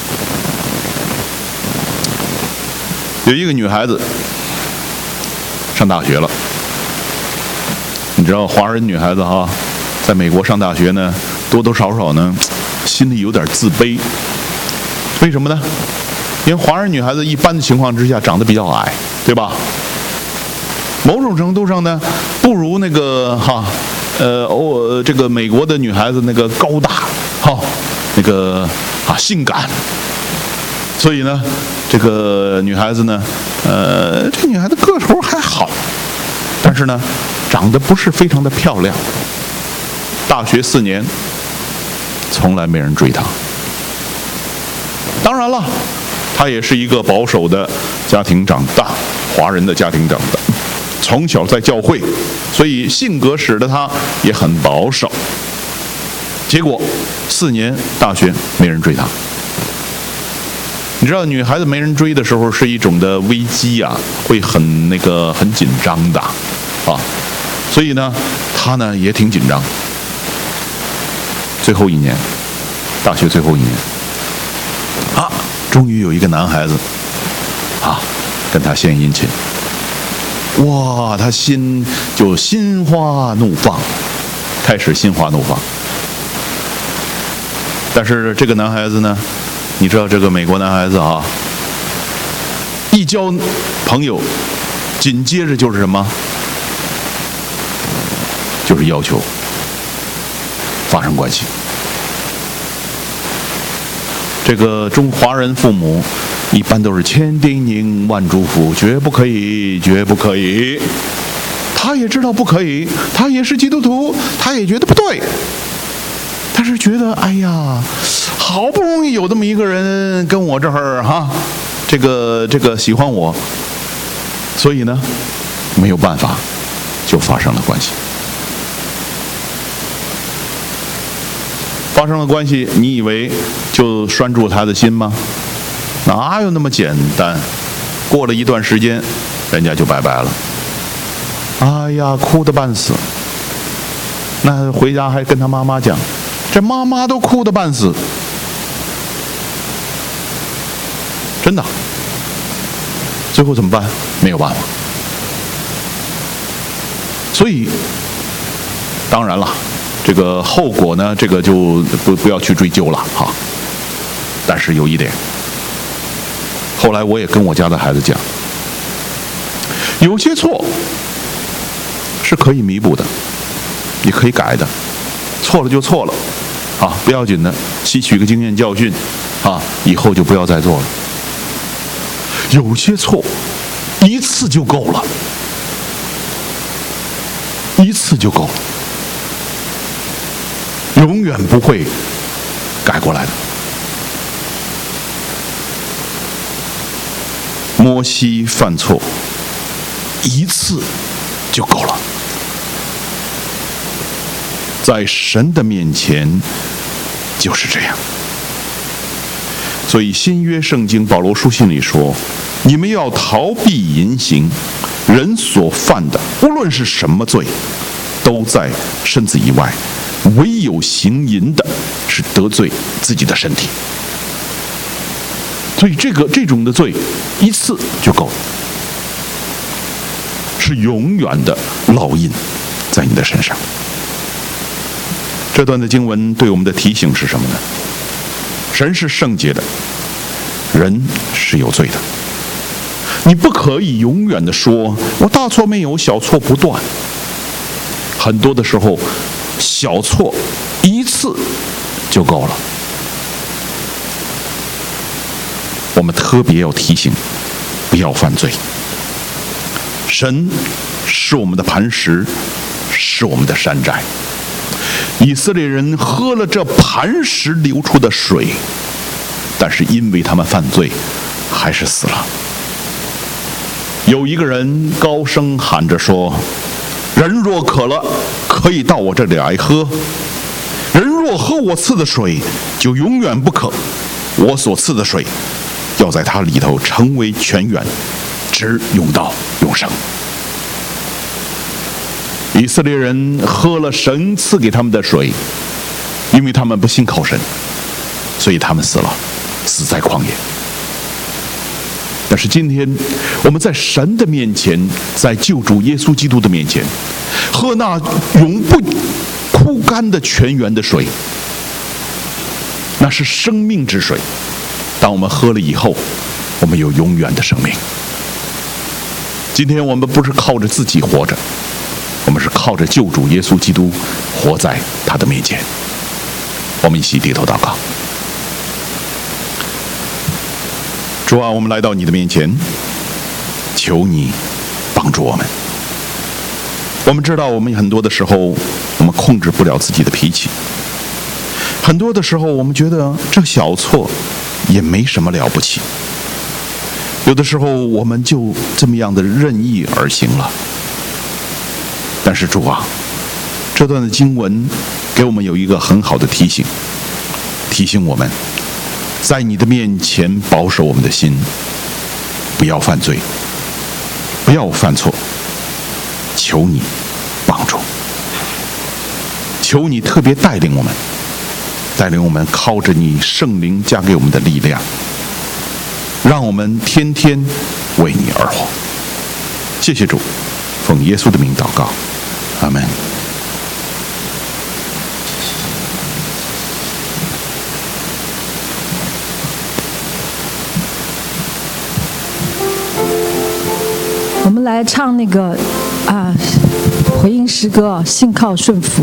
有一个女孩子上大学了，你知道华人女孩子在美国上大学呢，多多少少呢心里有点自卑。为什么呢？因为华人女孩子一般的情况之下长得比较矮，对吧？某种程度上呢，不如那个这个美国的女孩子那个高大，那个性感。 所以呢，这个女孩子呢，这女孩子个头还好，但是呢，长得不是非常的漂亮。大学4年，从来没人追她。当然了，她也是一个保守的家庭长大，华人的家庭长大，从小在教会，所以性格使得她也很保守。结果4年大学没人追她。你知道女孩子没人追的时候是一种的危机啊，会很紧张的啊，所以呢，她呢也挺紧张。最后1年，大学最后1年，终于有一个男孩子跟她献殷勤。哇，她心花怒放，开始心花怒放。但是这个男孩子呢，你知道这个美国男孩子一交朋友，紧接着就是什么？就是要求发生关系。这个中华人父母一般都是千叮咛万嘱咐，绝不可以，绝不可以。他也知道不可以，他也是基督徒，他也觉得不对，但是觉得哎呀，好不容易有这么一个人跟我这儿这个喜欢我，所以呢，没有办法，就发生了关系。发生了关系，你以为就拴住他的心吗？哪有那么简单？过了一段时间，人家就拜拜了。哎呀，哭得半死。那回家还跟他妈妈讲，这妈妈都哭得半死。真的。最后怎么办？没有办法。所以，当然了。这个后果呢，这个就不要去追究了但是有一点，后来我也跟我家的孩子讲，有些错是可以弥补的，也可以改的，错了就错了不要紧的，吸取个经验教训以后就不要再做了。有些错一次就够了，一次就够了。永远不会改过来的。摩西犯错一次就够了，在神的面前就是这样。所以新约圣经保罗书信里说，你们要逃避淫行，人所犯的无论是什么罪，都在身子以外，唯有行淫的是得罪自己的身体。所以这种的罪一次就够了，是永远的烙印在你的身上。这段的经文对我们的提醒是什么呢？神是圣洁的，人是有罪的。你不可以永远的说我大错没有，小错不断。很多的时候小错一次就够了。我们特别要提醒，不要犯罪。神是我们的磐石，是我们的山寨。以色列人喝了这磐石流出的水，但是因为他们犯罪，还是死了。有一个人高声喊着说，人若渴了，可以到我这里来喝。人若喝我赐的水，就永远不渴。我所赐的水，要在它里头成为泉源，直涌到永生。以色列人喝了神赐给他们的水，因为他们不信靠神，所以他们死了，死在旷野。但是今天我们在神的面前，在救主耶稣基督的面前，喝那永不枯干的泉源的水，那是生命之水。当我们喝了以后，我们有永远的生命。今天我们不是靠着自己活着，我们是靠着救主耶稣基督活在他的面前。我们一起低头祷告。 主啊，我们来到你的面前，求你帮助我们。我们知道我们很多的时候我们控制不了自己的脾气，很多的时候我们觉得这小错也没什么了不起，有的时候我们就这么样的任意而行了。但是主啊，这段的经文给我们有一个很好的提醒，提醒我们在你的面前保守我们的心，不要犯罪，不要犯错，求你帮助，求你特别带领我们，带领我们靠着你圣灵加给我们的力量，让我们天天为你而活。谢谢主，奉耶稣的名祷告，阿们。 我们来唱那个回应诗歌，信靠顺服。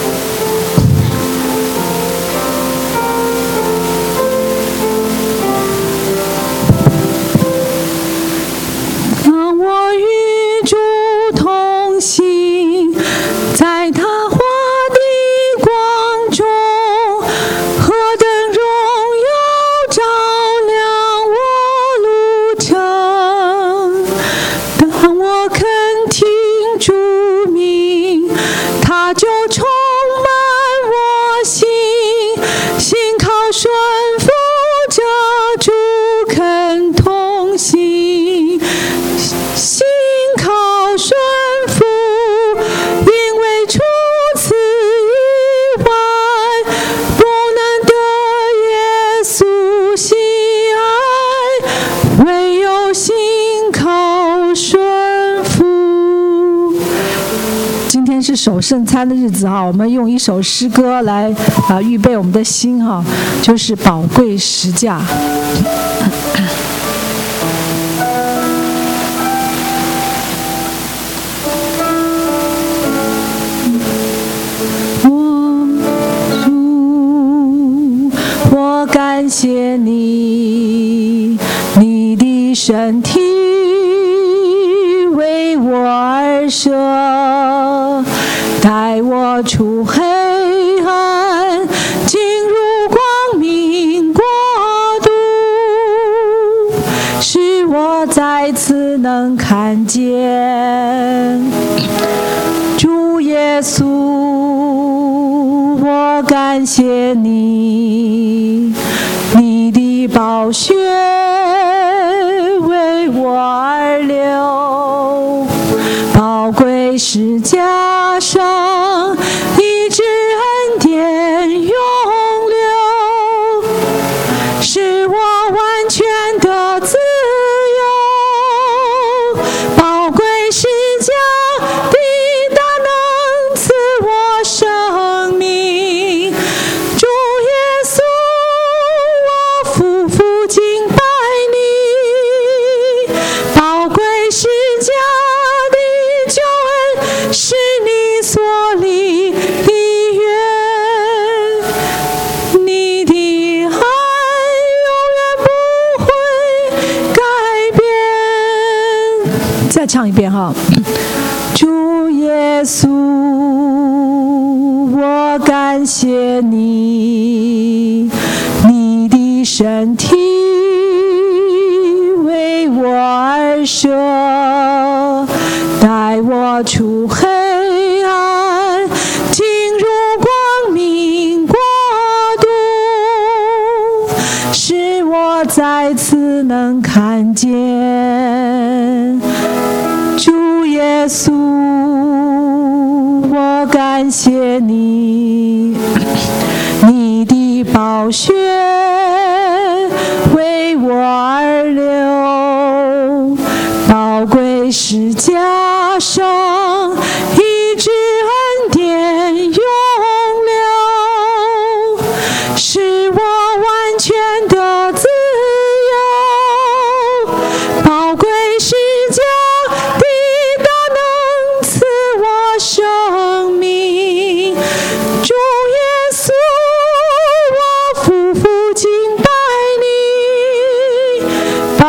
当我与主同行，在他华的光中，何等荣耀照亮我路程。当我肯听主名，他就充满我心，信靠顺服着主肯同行，信靠顺服，因为除此以外不能得耶稣喜爱，唯有信靠顺服。今天是守圣餐的日子哈，我们用一首诗歌来预备我们的心哈，就是宝贵十架。我感谢你，你的身体为我而舍，带我出黑暗，进入光明国度，使我再次能看见主耶稣。我感谢你，你的宝血为我而流，宝贵十架上一直恩典永留，使我完全的自由，宝贵十架的大能赐我生命。主耶稣，我夫妇敬拜你，宝贵十架的救恩是你所立的约，你的爱永远不会改变。再唱一遍哈，主耶稣，我感谢你，你的身体为我而舍，带我出黑暗，进入光明国度，使我再次能看见主耶稣。我感谢你，你的宝血为我而流，宝贵十架上一直恩典永留，使我完全的自由，宝贵十架的大能赐我生命。主耶稣，我夫妇敬拜你，宝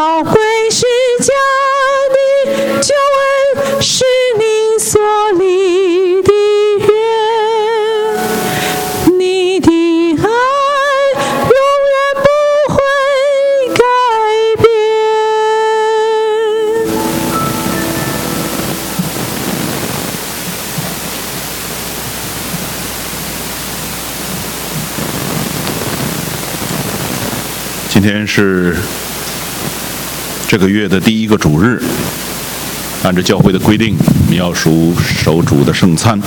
今天是这个月的第一个主日，按照教会的规定，我们要守主的圣餐。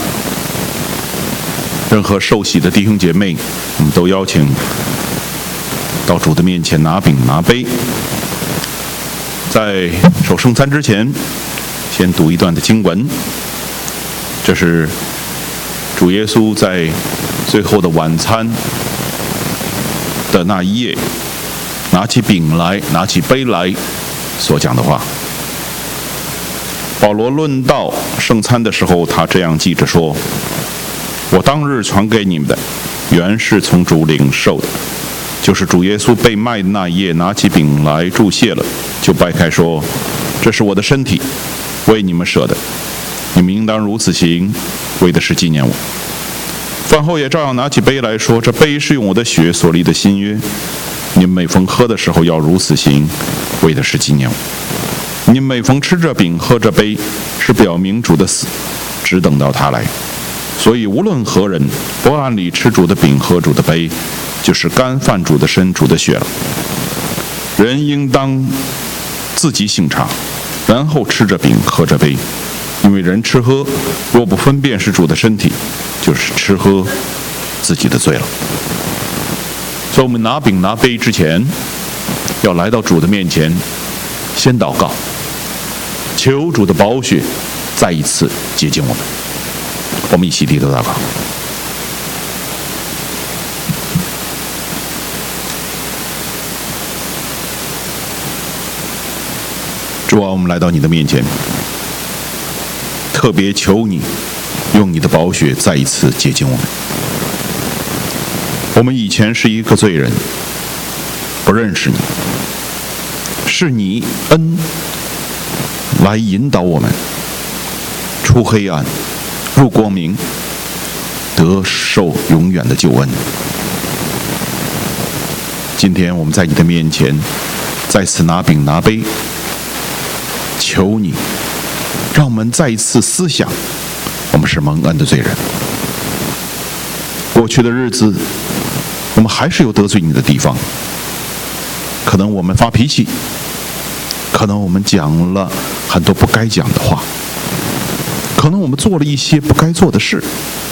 任何受洗的弟兄姐妹，我们都邀请到主的面前拿饼拿杯。在守圣餐之前，先读一段的经文。这是主耶稣在最后的晚餐的那一夜，拿起饼来，拿起杯来所讲的话。保罗论到圣餐的时候，他这样记着说：我当日传给你们的，原是从主领受的，就是主耶稣被卖的那一夜，拿起饼来祝谢了，就掰开说：这是我的身体，为你们舍的，你们应当如此行，为的是纪念我。饭后也照样拿起杯来说：这杯是用我的血所立的新约，你们每逢喝的时候要如此行，为的是纪念我。你们每逢吃这饼喝这杯，是表明主的死，只等到他来。所以无论何人不按理吃主的饼喝主的杯，就是干犯主的身主的血了。人应当自己省察，然后吃这饼喝这杯，因为人吃喝若不分辨是主的身体，就是吃喝自己的罪了。所以我们拿饼拿杯之前，要来到主的面前，先祷告，求主的宝血再一次洁净我们。我们一起低头祷告。主啊，我们来到你的面前，特别求你用你的宝血再一次洁净我们。我们以前是一个罪人，不认识你，是你恩来引导我们出黑暗入光明，得受永远的救恩。今天我们在你的面前再次拿饼拿杯，求你让我们再一次思想，我们是蒙恩的罪人。过去的日子我们还是有得罪你的地方，可能我们发脾气，可能我们讲了很多不该讲的话，可能我们做了一些不该做的事，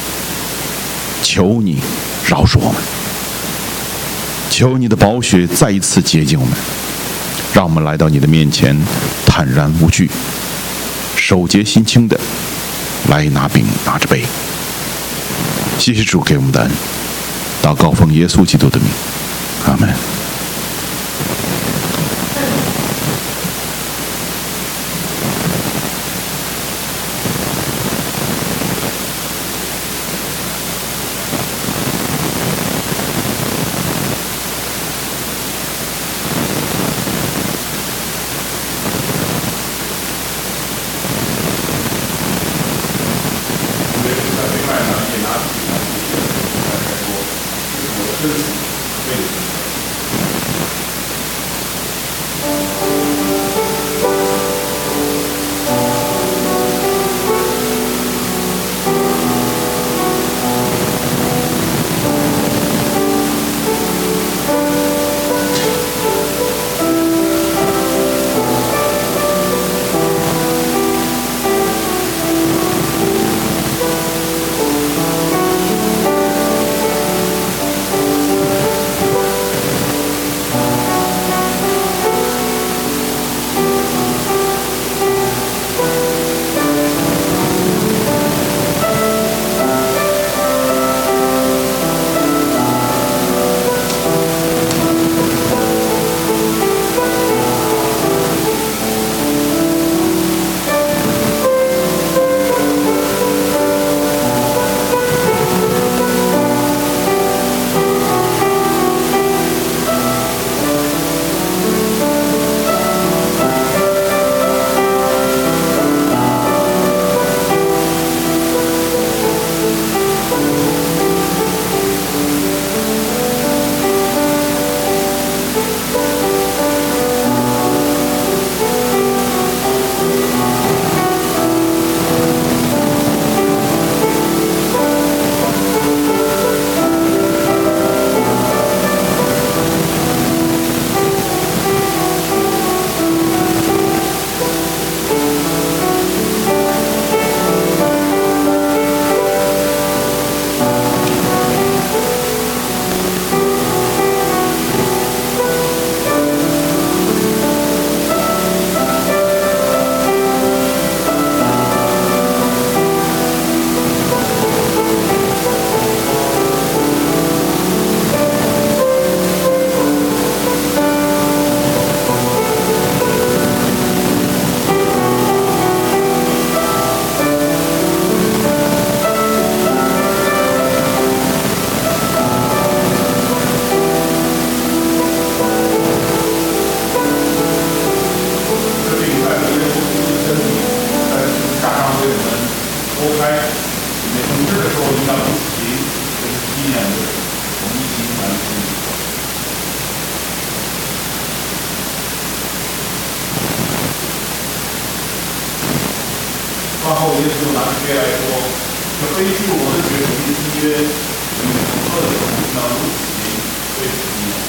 求你饶恕我们，求你的宝血再一次洁净我们，让我们来到你的面前坦然无惧，手洁心清的来拿饼拿着杯。谢谢主给我们的恩，祷告奉耶稣基督的名，阿们。 就拿约来说，这非是我的血统之约，你们所做的要如此为什么？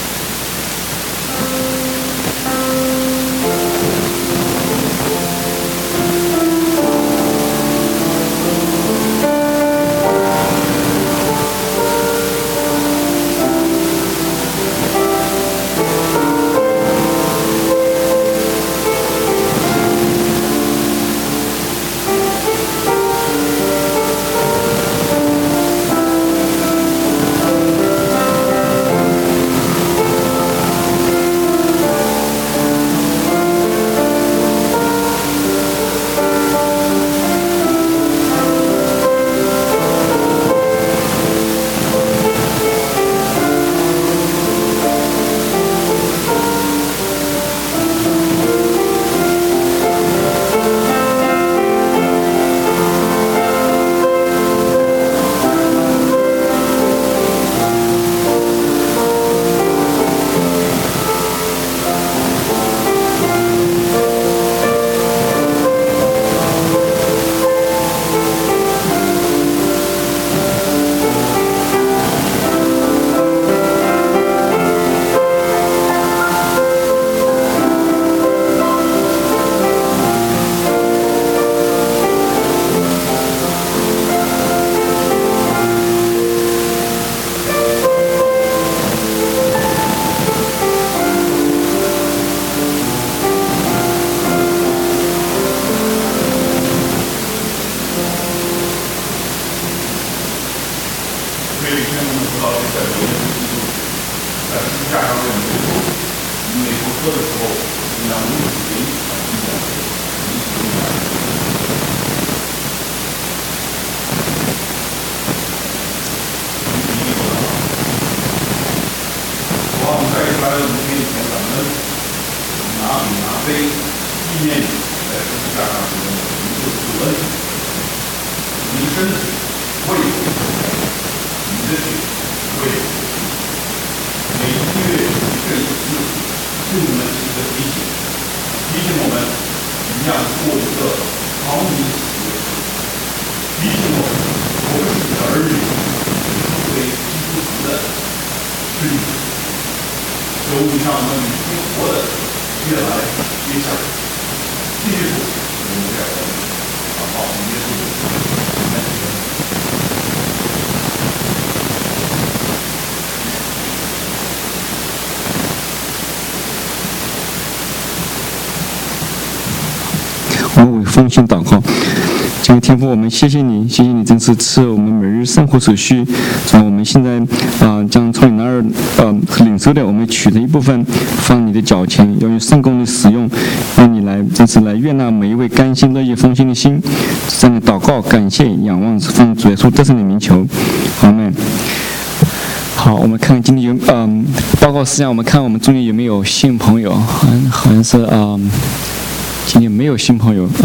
我们为奉献祷告，这个天父，我们谢谢你，谢谢你真是赐我们每日生活所需。主，我们现在将从你那儿领受的，我们取的一部分放你的脚前，要用圣工的使用，让你来真是来悦纳每一位甘心乐意奉献的心。这样的祷告、感谢、仰望，奉主耶稣得胜的名求，阿们。好，我们看今天有报告事项，我们看我们中间有没有新朋友，好像是今天没有新朋友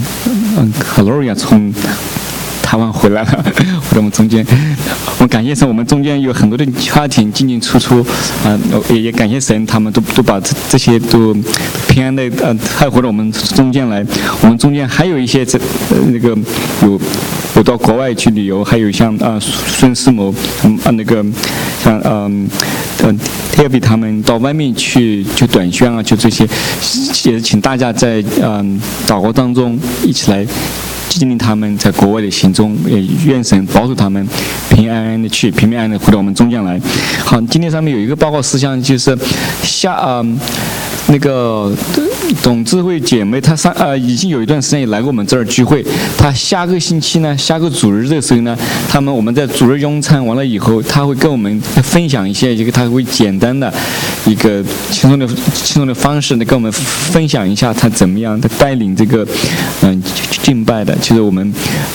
，Gloria 从台湾回来了，回到我们中间。我感谢神，我们中间有很多的家庭进进出出，也感谢神，他们都把这些都平安的带回到我们中间来。我们中间还有一些那个有到国外去旅游，还有像孙思谋，那个像特别他们到外面去短宣啊，就这些，也请大家在祷告当中一起来激励他们在国外的行踪，也愿神保守他们平平安安的去，平平安安的回到我们中间来。好，今天上面有一个报告事项，就是那个董智慧姐妹，她已经有一段时间也来过我们这儿聚会。她下个星期呢，下个主日的时候呢，我们在主日用餐完了以后，她会跟我们分享一些她会简单的一个轻松的方式呢，跟我们分享一下她怎么样的带领这个敬拜的。其实我们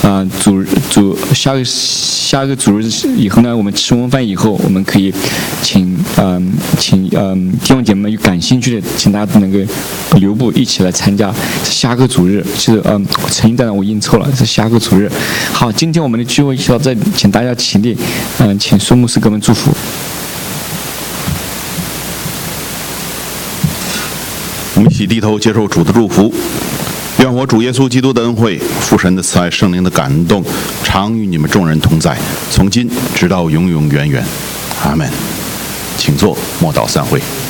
下个主日以后呢，我们吃完饭以后，我们可以请弟兄姐妹有感兴趣的，请大家能够留步一起来参加下个主日。是诚心当然我印错了，是下个主日。好，今天我们的聚会需要再请大家起立，请苏牧师给我们祝福。 我们一起低头接受主的祝福。 愿我主耶稣基督的恩惠、父神的慈爱、圣灵的感动，常与你们众人同在，从今直到永永远远。阿门。请坐，默祷散会。